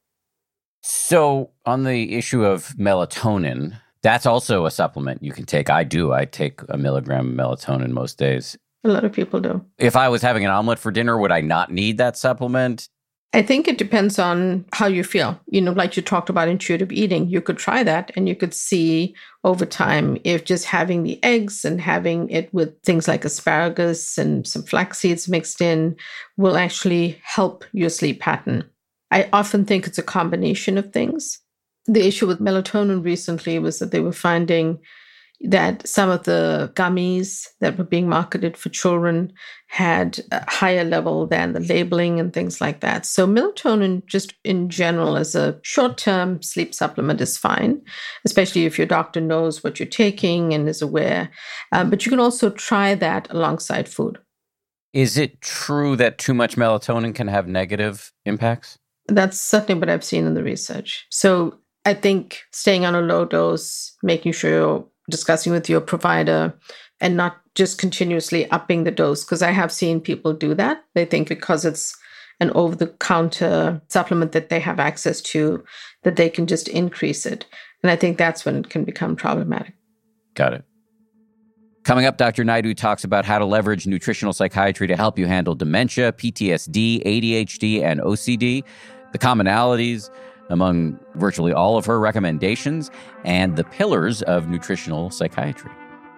So on the issue of melatonin, that's also a supplement you can take. I do. I take a milligram of melatonin most days. A lot of people do. If I was having an omelet for dinner, would I not need that supplement? I think it depends on how you feel. Like you talked about intuitive eating, you could try that and you could see over time if just having the eggs and having it with things like asparagus and some flax seeds mixed in will actually help your sleep pattern. I often think it's a combination of things. The issue with melatonin recently was that they were finding that some of the gummies that were being marketed for children had a higher level than the labeling and things like that. So melatonin, just in general, as a short-term sleep supplement is fine, especially if your doctor knows what you're taking and is aware. But you can also try that alongside food. Is it true that too much melatonin can have negative impacts? That's certainly what I've seen in the research. So I think staying on a low dose, making sure you're discussing with your provider and not just continuously upping the dose, because I have seen people do that. They think because it's an over-the-counter supplement that they have access to, that they can just increase it. And I think that's when it can become problematic. Got it. Coming up, Dr. Naidoo talks about how to leverage nutritional psychiatry to help you handle dementia, PTSD, ADHD, and OCD, the commonalities among virtually all of her recommendations, and the pillars of nutritional psychiatry.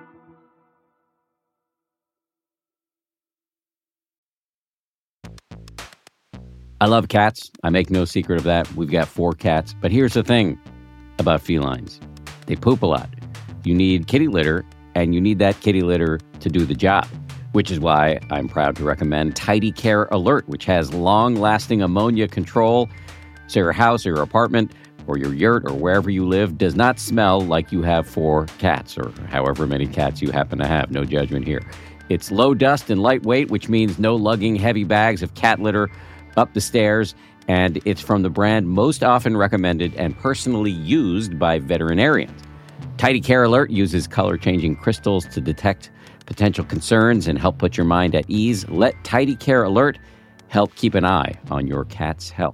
I love cats. I make no secret of that. We've got 4 cats. But here's the thing about felines. They poop a lot. You need kitty litter, and you need that kitty litter to do the job, which is why I'm proud to recommend Tidy Care Alert, which has long-lasting ammonia control, so your house or your apartment or your yurt or wherever you live does not smell like you have 4 cats or however many cats you happen to have. No judgment here. It's low dust and lightweight, which means no lugging heavy bags of cat litter up the stairs, and it's from the brand most often recommended and personally used by veterinarians. Tidy Care Alert uses color-changing crystals to detect potential concerns and help put your mind at ease. Let Tidy Care Alert help keep an eye on your cat's health.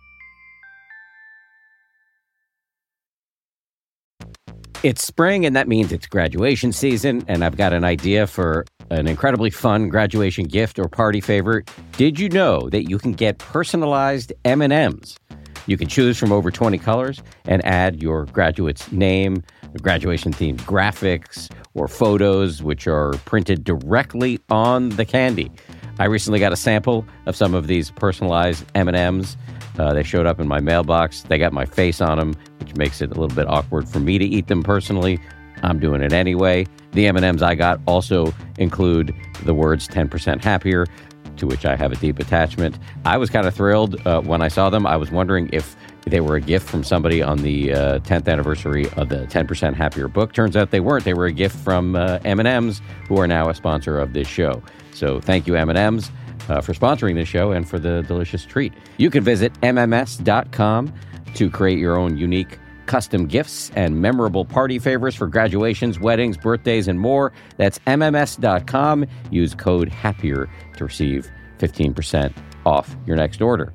It's spring, and that means it's graduation season, and I've got an idea for an incredibly fun graduation gift or party favor. Did you know that you can get personalized M&Ms? You can choose from over 20 colors and add your graduate's name, graduation-themed graphics, or photos, which are printed directly on the candy. I recently got a sample of some of these personalized M&Ms. They showed up in my mailbox. They got my face on them, which makes it a little bit awkward for me to eat them personally. I'm doing it anyway. The M&Ms I got also include the words 10% happier, to which I have a deep attachment. I was kind of thrilled when I saw them. I was wondering if they were a gift from somebody on the 10th anniversary of the 10% Happier book. Turns out they weren't. They were a gift from M&Ms, who are now a sponsor of this show. So thank you, M&Ms, for sponsoring this show and for the delicious treat. You can visit MMS.com to create your own unique custom gifts and memorable party favors for graduations, weddings, birthdays, and more. That's MMS.com. Use code HAPPIER to receive 15% off your next order.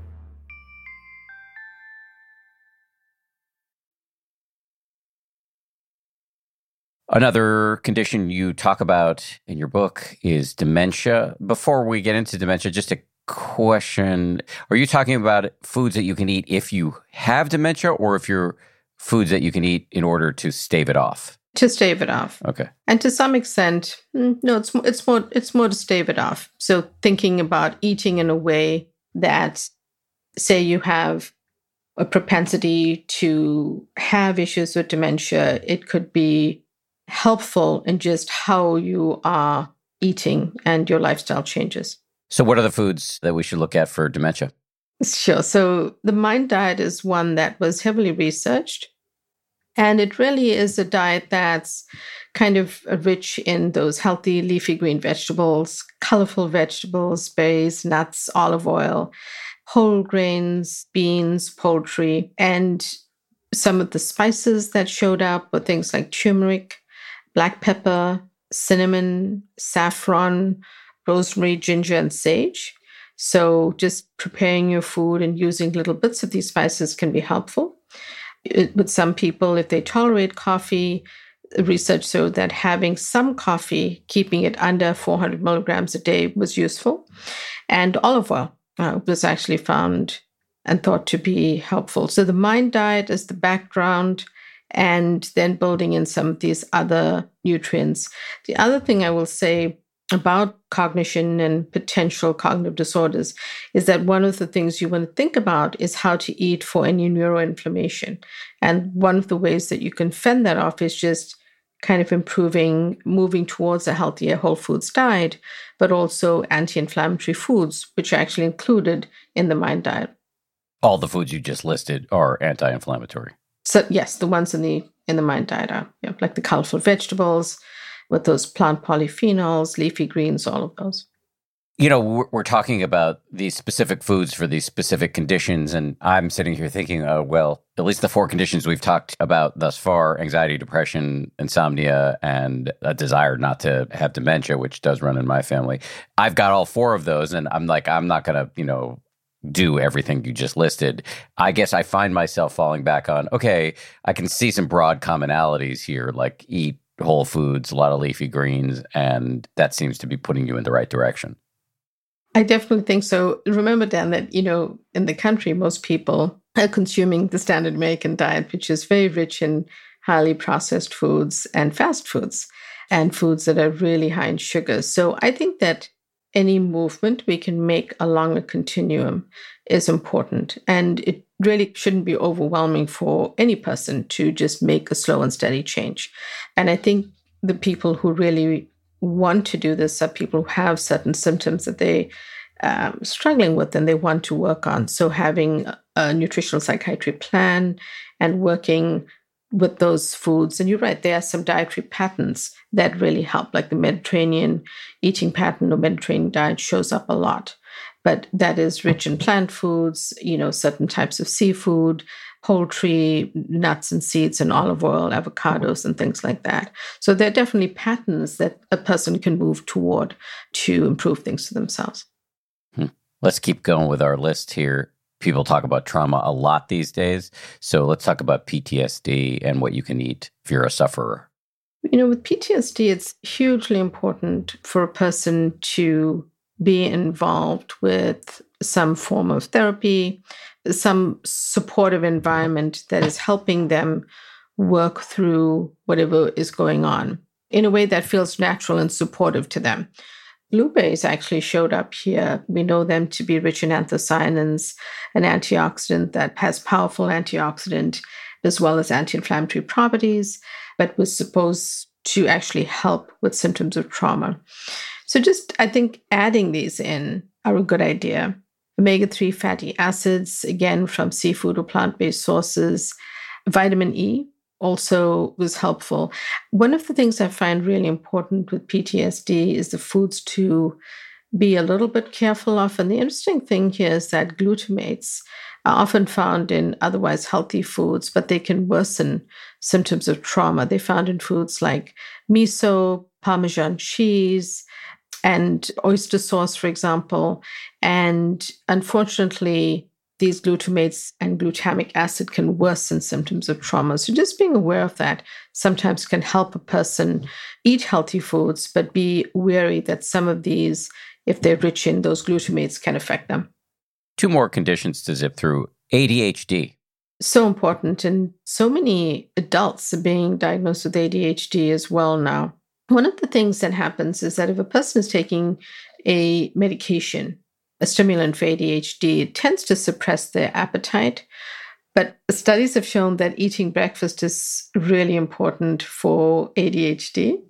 Another condition you talk about in your book is dementia. Before we get into dementia, just a question. Are you talking about foods that you can eat if you have dementia, or if you're foods that you can eat in order to stave it off? To stave it off. Okay. And to some extent, no, it's more to stave it off. So thinking about eating in a way that, say you have a propensity to have issues with dementia, it could be helpful in just how you are eating and your lifestyle changes. So what are the foods that we should look at for dementia? Sure. So the MIND diet is one that was heavily researched. And it really is a diet that's kind of rich in those healthy leafy green vegetables, colorful vegetables, berries, nuts, olive oil, whole grains, beans, poultry, and some of the spices that showed up were things like turmeric, black pepper, cinnamon, saffron, rosemary, ginger, and sage. So just preparing your food and using little bits of these spices can be helpful. With some people, if they tolerate coffee, research showed that having some coffee, keeping it under 400 milligrams a day was useful. And olive oil was actually found and thought to be helpful. So the MIND diet is the background, and then building in some of these other nutrients. The other thing I will say about cognition and potential cognitive disorders is that one of the things you want to think about is how to eat for any neuroinflammation. And one of the ways that you can fend that off is just kind of moving towards a healthier whole foods diet, but also anti-inflammatory foods, which are actually included in the MIND diet. All the foods you just listed are anti-inflammatory. So yes, the ones in the MIND diet are like the colorful vegetables with those plant polyphenols, leafy greens, all of those. You know, we're talking about these specific foods for these specific conditions, and I'm sitting here thinking, well, at least the 4 conditions we've talked about thus far, anxiety, depression, insomnia, and a desire not to have dementia, which does run in my family. I've got all 4 of those, and I'm not going to, do everything you just listed. I guess I find myself falling back on, okay, I can see some broad commonalities here, like eat whole foods, a lot of leafy greens, and that seems to be putting you in the right direction. I definitely think so. Remember, Dan, that, in the country, most people are consuming the standard American diet, which is very rich in highly processed foods and fast foods and foods that are really high in sugar. So I think that any movement we can make along a continuum is important. And it really shouldn't be overwhelming for any person to just make a slow and steady change. And I think the people who really want to do this are people who have certain symptoms that they struggling with and they want to work on. So having a nutritional psychiatry plan and working with those foods. And you're right, there are some dietary patterns that really help, like the Mediterranean eating pattern or Mediterranean diet shows up a lot. But that is rich in plant foods, certain types of seafood, poultry, nuts and seeds, and olive oil, avocados, and things like that. So there are definitely patterns that a person can move toward to improve things for themselves. Let's keep going with our list here. People talk about trauma a lot these days. So let's talk about PTSD and what you can eat if you're a sufferer. With PTSD, it's hugely important for a person to be involved with some form of therapy, some supportive environment that is helping them work through whatever is going on in a way that feels natural and supportive to them. Blueberries actually showed up here. We know them to be rich in anthocyanins, an antioxidant that has powerful antioxidant as well as anti-inflammatory properties, but was supposed to actually help with symptoms of trauma. So I think adding these in are a good idea. Omega-3 fatty acids, again, from seafood or plant-based sources. Vitamin E also was helpful. One of the things I find really important with PTSD is the foods to be a little bit careful of. And the interesting thing here is that glutamates are often found in otherwise healthy foods, but they can worsen symptoms of trauma. They're found in foods like miso, Parmesan cheese, and oyster sauce, for example. And unfortunately, these glutamates and glutamic acid can worsen symptoms of trauma. So just being aware of that sometimes can help a person eat healthy foods, but be wary that some of these, if they're rich in those glutamates, can affect them. 2 more conditions to zip through. ADHD. So important. And so many adults are being diagnosed with ADHD as well now. One of the things that happens is that if a person is taking a medication, a stimulant for ADHD, it tends to suppress their appetite. But studies have shown that eating breakfast is really important for ADHD.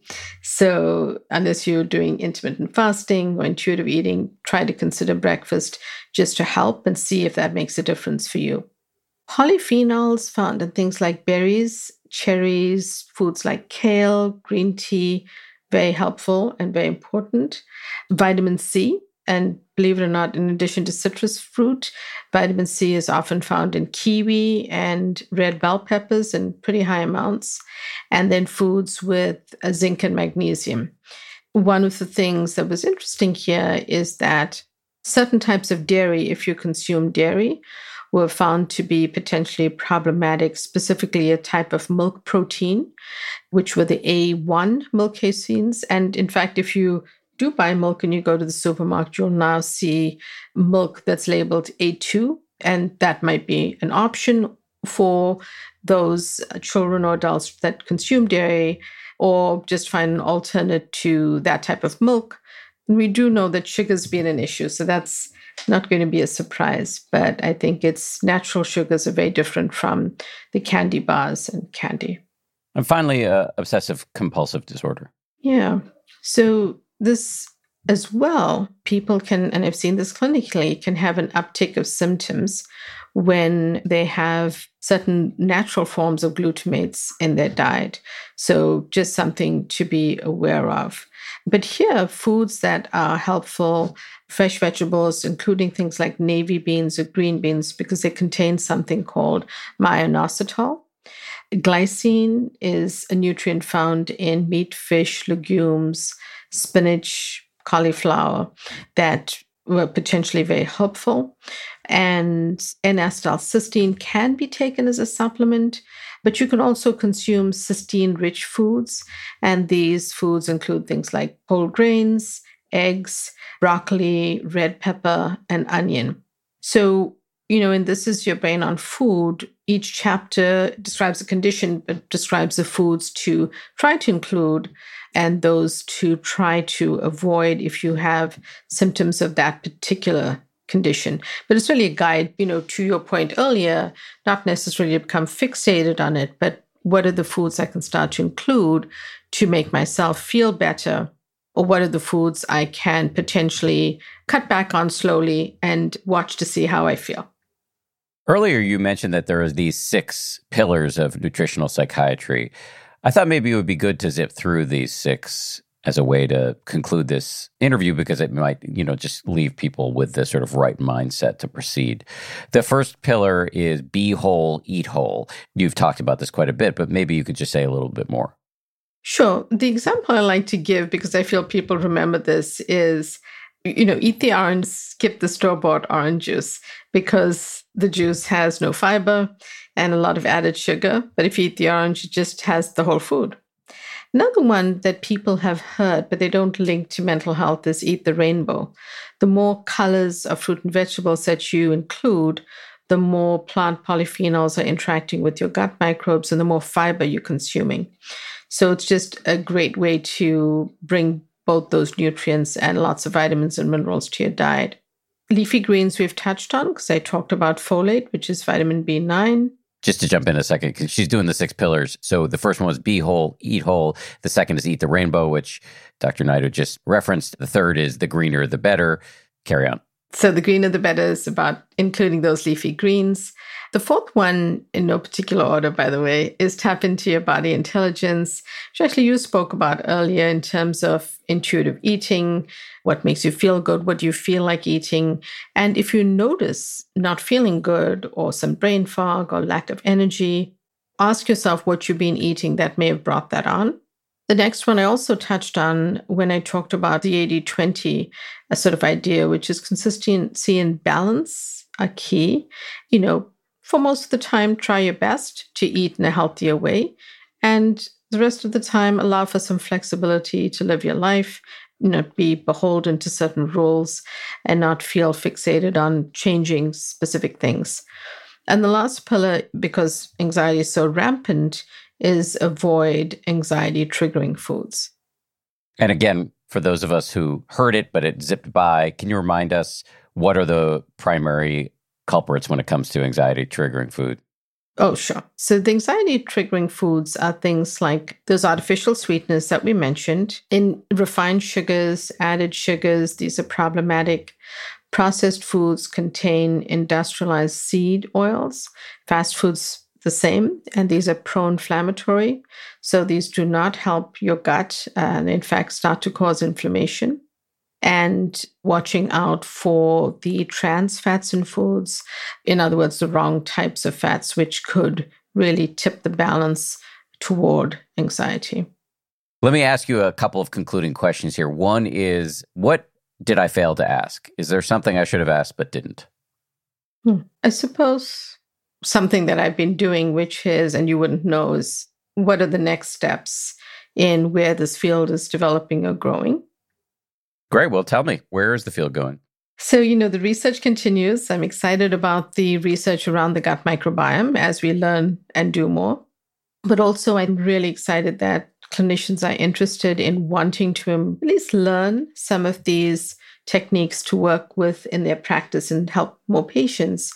So unless you're doing intermittent fasting or intuitive eating, try to consider breakfast just to help and see if that makes a difference for you. Polyphenols found in things like berries cherries, foods like kale, green tea, very helpful and very important. Vitamin C, and believe it or not, in addition to citrus fruit, vitamin C is often found in kiwi and red bell peppers in pretty high amounts. And then foods with zinc and magnesium. One of the things that was interesting here is that certain types of dairy, if you consume dairy, were found to be potentially problematic, specifically a type of milk protein, which were the A1 milk caseins. And in fact, if you do buy milk and you go to the supermarket, you'll now see milk that's labeled A2, and that might be an option for those children or adults that consume dairy, or just find an alternate to that type of milk. And we do know that sugar's been an issue, so that's not going to be a surprise. But I think it's natural sugars are very different from the candy bars and candy. And finally, obsessive compulsive disorder. Yeah. So this as well, people can, and I've seen this clinically, can have an uptick of symptoms when they have certain natural forms of glutamates in their diet. So just something to be aware of. But here, foods that are helpful, fresh vegetables, including things like navy beans or green beans, because they contain something called myo-inositol. Glycine is a nutrient found in meat, fish, legumes, spinach, cauliflower that were potentially very helpful. And N-acetylcysteine can be taken as a supplement, but you can also consume cysteine-rich foods. And these foods include things like whole grains, eggs, broccoli, red pepper, and onion. So, and This Is Your Brain on Food, each chapter describes a condition, but describes the foods to try to include and those to try to avoid if you have symptoms of that particular condition. But it's really a guide, to your point earlier, not necessarily to become fixated on it, but what are the foods I can start to include to make myself feel better? Or what are the foods I can potentially cut back on slowly and watch to see how I feel? Earlier, you mentioned that there are these 6 pillars of nutritional psychiatry. I thought maybe it would be good to zip through these 6 as a way to conclude this interview, because it might, just leave people with the sort of right mindset to proceed. The first pillar is be whole, eat whole. You've talked about this quite a bit, but maybe you could just say a little bit more. Sure. The example I like to give, because I feel people remember this, is, eat the orange, skip the store-bought orange juice, because the juice has no fiber and a lot of added sugar. But if you eat the orange, it just has the whole food. Another one that people have heard, but they don't link to mental health, is eat the rainbow. The more colors of fruit and vegetables that you include, the more plant polyphenols are interacting with your gut microbes and the more fiber you're consuming. So it's just a great way to bring both those nutrients and lots of vitamins and minerals to your diet. Leafy greens we've touched on, because I talked about folate, which is vitamin B9. Just to jump in a second, because she's doing the 6 pillars. So the first one was be whole, eat whole. The second is eat the rainbow, which Dr. Naidu just referenced. The third is the greener, the better. Carry on. So the greener, the better is about including those leafy greens. The fourth one, in no particular order, by the way, is tap into your body intelligence, which actually you spoke about earlier in terms of intuitive eating, what makes you feel good, what do you feel like eating. And if you notice not feeling good or some brain fog or lack of energy, ask yourself what you've been eating that may have brought that on. The next one I also touched on when I talked about the 80-20 sort of idea, which is consistency and balance are key. For most of the time, try your best to eat in a healthier way. And the rest of the time, allow for some flexibility to live your life, not be beholden to certain rules and not feel fixated on changing specific things. And the last pillar, because anxiety is so rampant, is avoid anxiety-triggering foods. And again, for those of us who heard it, but it zipped by, can you remind us what are the primary culprits when it comes to anxiety-triggering food? Oh, sure. So the anxiety-triggering foods are things like those artificial sweeteners that we mentioned. In refined sugars, added sugars, these are problematic. Processed foods contain industrialized seed oils. Fast foods the same, and these are pro-inflammatory. So these do not help your gut and, in fact, start to cause inflammation. And watching out for the trans fats in foods, in other words, the wrong types of fats, which could really tip the balance toward anxiety. Let me ask you a couple of concluding questions here. One is, what did I fail to ask? Is there something I should have asked but didn't? I suppose something that I've been doing, which is, and you wouldn't know, is what are the next steps in where this field is developing or growing? Great. Well, tell me, where is the field going? So, the research continues. I'm excited about the research around the gut microbiome as we learn and do more. But also, I'm really excited that clinicians are interested in wanting to at least learn some of these techniques to work with in their practice and help more patients.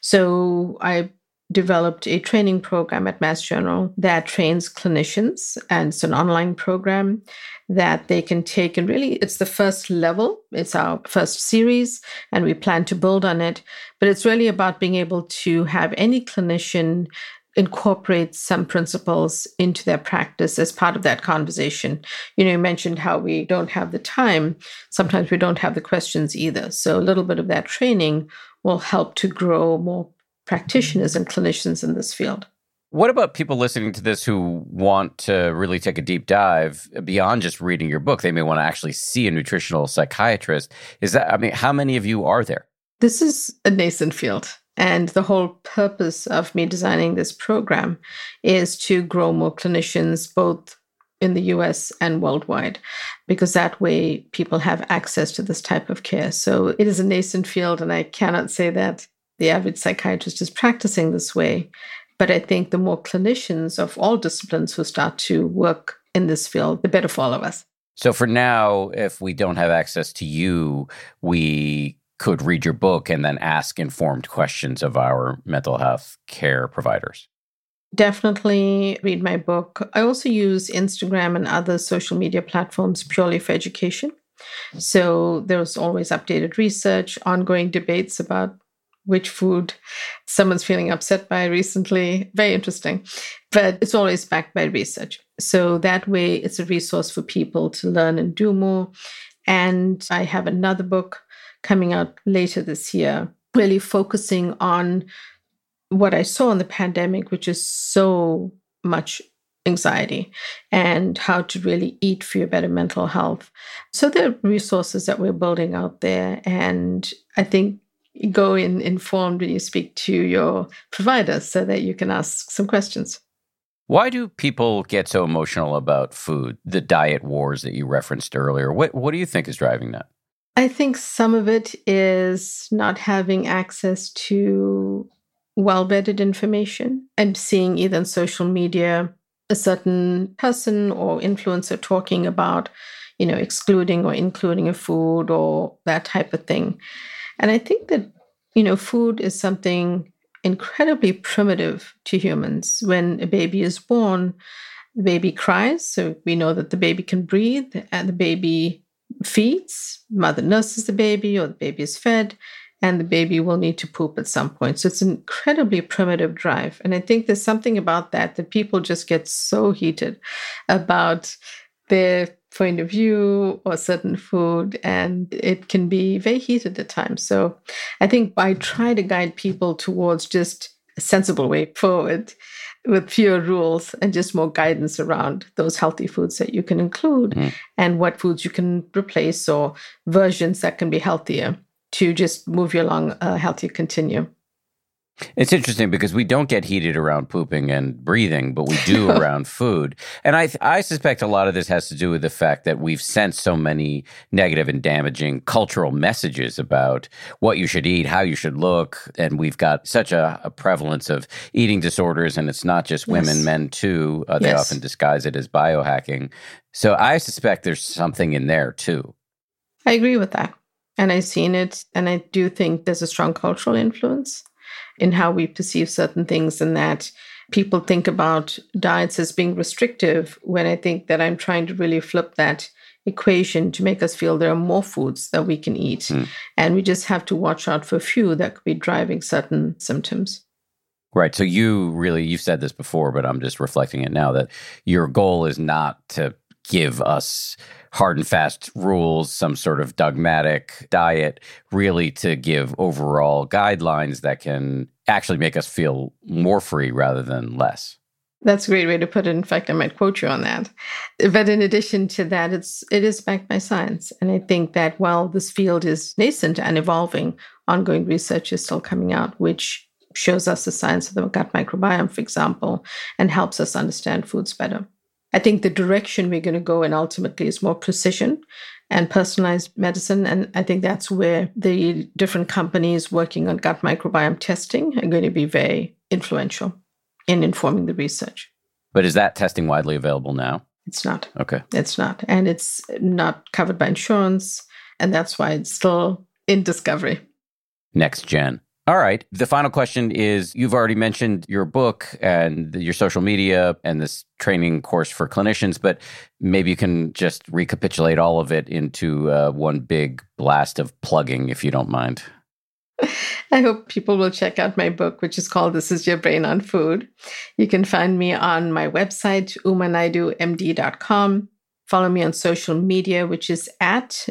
So I developed a training program at Mass General that trains clinicians, and it's an online program that they can take. And really, it's the first level. It's our first series, and we plan to build on it. But it's really about being able to have any clinician incorporate some principles into their practice as part of that conversation. You mentioned how we don't have the time. Sometimes we don't have the questions either. So a little bit of that training will help to grow more practitioners and clinicians in this field. What about people listening to this who want to really take a deep dive beyond just reading your book? They may want to actually see a nutritional psychiatrist. How many of you are there? This is a nascent field. And the whole purpose of me designing this program is to grow more clinicians, both in the US and worldwide, because that way people have access to this type of care. So it is a nascent field, and I cannot say that the average psychiatrist is practicing this way. But I think the more clinicians of all disciplines who start to work in this field, the better for all of us. So for now, if we don't have access to you, we could read your book and then ask informed questions of our mental health care providers. Definitely read my book. I also use Instagram and other social media platforms purely for education. So there's always updated research, ongoing debates about which food someone's feeling upset by recently. Very interesting. But it's always backed by research. So that way it's a resource for people to learn and do more. And I have another book coming out later this year, really focusing on what I saw in the pandemic, which is so much anxiety, and how to really eat for your better mental health. So there are resources that we're building out there. And I think go in informed when you speak to your provider so that you can ask some questions. Why do people get so emotional about food, the diet wars that you referenced earlier? What do you think is driving that? I think some of it is not having access to well-vetted information. I'm seeing either on social media a certain person or influencer talking about, excluding or including a food or that type of thing. And I think that, food is something incredibly primitive to humans. When a baby is born, the baby cries, so we know that the baby can breathe, and the baby feeds, mother nurses the baby, or the baby is fed, and the baby will need to poop at some point. So it's an incredibly primitive drive. And I think there's something about that people just get so heated about their point of view or certain food, and it can be very heated at times. So I think I try to guide people towards just a sensible way forward with fewer rules and just more guidance around those healthy foods that you can include and what foods you can replace, or versions that can be healthier to just move you along a healthier continuum. It's interesting because we don't get heated around pooping and breathing, but we do around food. And I suspect a lot of this has to do with the fact that we've sent so many negative and damaging cultural messages about what you should eat, how you should look. And we've got such a prevalence of eating disorders, and it's not just women, men too. They often disguise it as biohacking. So I suspect there's something in there too. I agree with that. And I've seen it. And I do think there's a strong cultural influence in how we perceive certain things, and that people think about diets as being restrictive, when I think that I'm trying to really flip that equation to make us feel there are more foods that we can eat. And we just have to watch out for a few that could be driving certain symptoms. Right. So you've said this before, but I'm just reflecting it now, that your goal is not to give us hard and fast rules, some sort of dogmatic diet, really to give overall guidelines that can actually make us feel more free rather than less. That's a great way to put it. In fact, I might quote you on that. But in addition to that, it is backed by science. And I think that while this field is nascent and evolving, ongoing research is still coming out, which shows us the science of the gut microbiome, for example, and helps us understand foods better. I think the direction we're going to go in ultimately is more precision and personalized medicine. And I think that's where the different companies working on gut microbiome testing are going to be very influential in informing the research. But is that testing widely available now? It's not. Okay. It's not. And it's not covered by insurance. And that's why it's still in discovery. Next gen. All right. The final question is, you've already mentioned your book and your social media and this training course for clinicians, but maybe you can just recapitulate all of it into one big blast of plugging, if you don't mind. I hope people will check out my book, which is called This Is Your Brain on Food. You can find me on my website, umanaidumd.com. Follow me on social media, which is at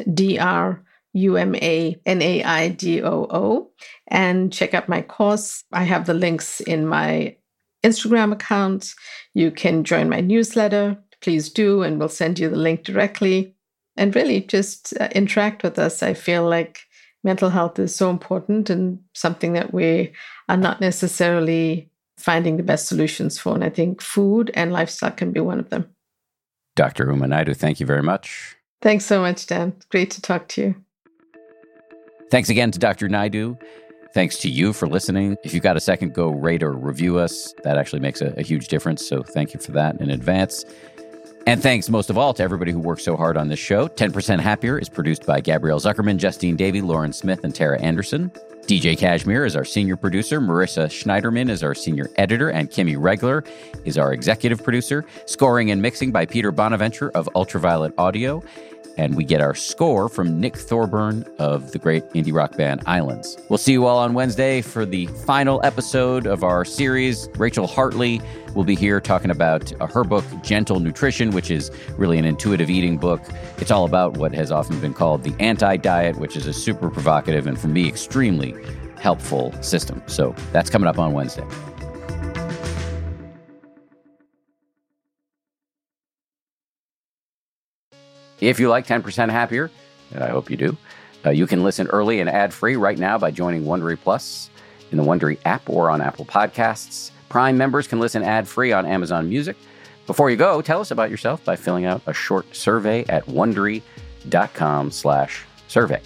DRUMANAIDOO. And check out my course. I have the links in my Instagram account. You can join my newsletter. Please do, and we'll send you the link directly. And really just interact with us. I feel like mental health is so important and something that we are not necessarily finding the best solutions for. And I think food and lifestyle can be one of them. Dr. Uma Naidoo, thank you very much. Thanks so much, Dan. Great to talk to you. Thanks again to Dr. Naidoo. Thanks to you for listening. If you've got a second, go rate or review us. That actually makes a huge difference. So thank you for that in advance. And thanks most of all to everybody who worked so hard on this show. 10% Happier is produced by Gabrielle Zuckerman, Justine Davey, Lauren Smith, and Tara Anderson. DJ Kashmir is our senior producer. Marissa Schneiderman is our senior editor. And Kimmy Regler is our executive producer. Scoring and mixing by Peter Bonaventure of Ultraviolet Audio. And we get our score from Nick Thorburn of the great indie rock band Islands. We'll see you all on Wednesday for the final episode of our series. Rachel Hartley will be here talking about her book, Gentle Nutrition, which is really an intuitive eating book. It's all about what has often been called the anti-diet, which is a super provocative and, for me, extremely helpful system. So that's coming up on Wednesday. If you like 10% Happier, and I hope you do, you can listen early and ad-free right now by joining Wondery Plus in the Wondery app or on Apple Podcasts. Prime members can listen ad-free on Amazon Music. Before you go, tell us about yourself by filling out a short survey at Wondery.com/survey.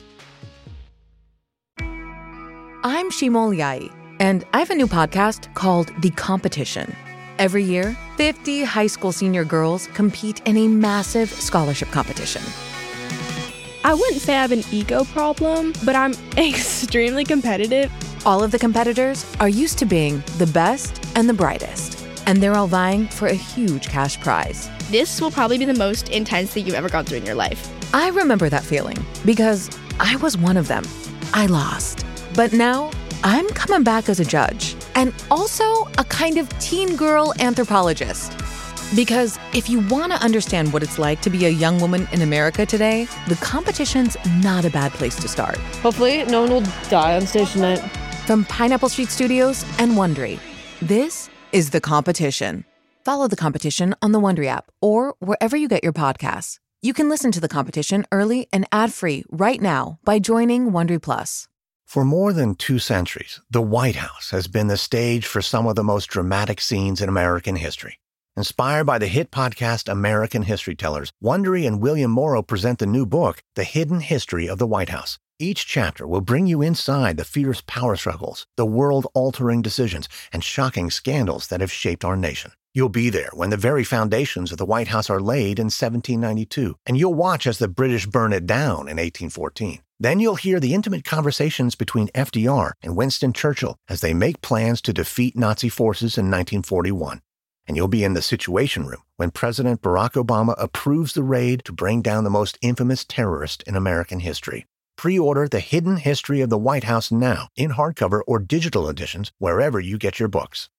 I'm Shimol Yai, and I have a new podcast called The Competition. Every year, 50 high school senior girls compete in a massive scholarship competition. I wouldn't say I have an ego problem, but I'm extremely competitive. All of the competitors are used to being the best and the brightest, and they're all vying for a huge cash prize. This will probably be the most intense thing you've ever gone through in your life. I remember that feeling because I was one of them. I lost. But now I'm coming back as a judge and also a kind of teen girl anthropologist. Because if you want to understand what it's like to be a young woman in America today, the competition's not a bad place to start. Hopefully, no one will die on stage tonight. From Pineapple Street Studios and Wondery, this is The Competition. Follow The Competition on the Wondery app or wherever you get your podcasts. You can listen to The Competition early and ad-free right now by joining Wondery Plus. For more than 2 centuries, the White House has been the stage for some of the most dramatic scenes in American history. Inspired by the hit podcast American History Tellers, Wondery and William Morrow present the new book, The Hidden History of the White House. Each chapter will bring you inside the fierce power struggles, the world-altering decisions, and shocking scandals that have shaped our nation. You'll be there when the very foundations of the White House are laid in 1792, and you'll watch as the British burn it down in 1814. Then you'll hear the intimate conversations between FDR and Winston Churchill as they make plans to defeat Nazi forces in 1941. And you'll be in the Situation Room when President Barack Obama approves the raid to bring down the most infamous terrorist in American history. Pre-order The Hidden History of the White House now in hardcover or digital editions wherever you get your books.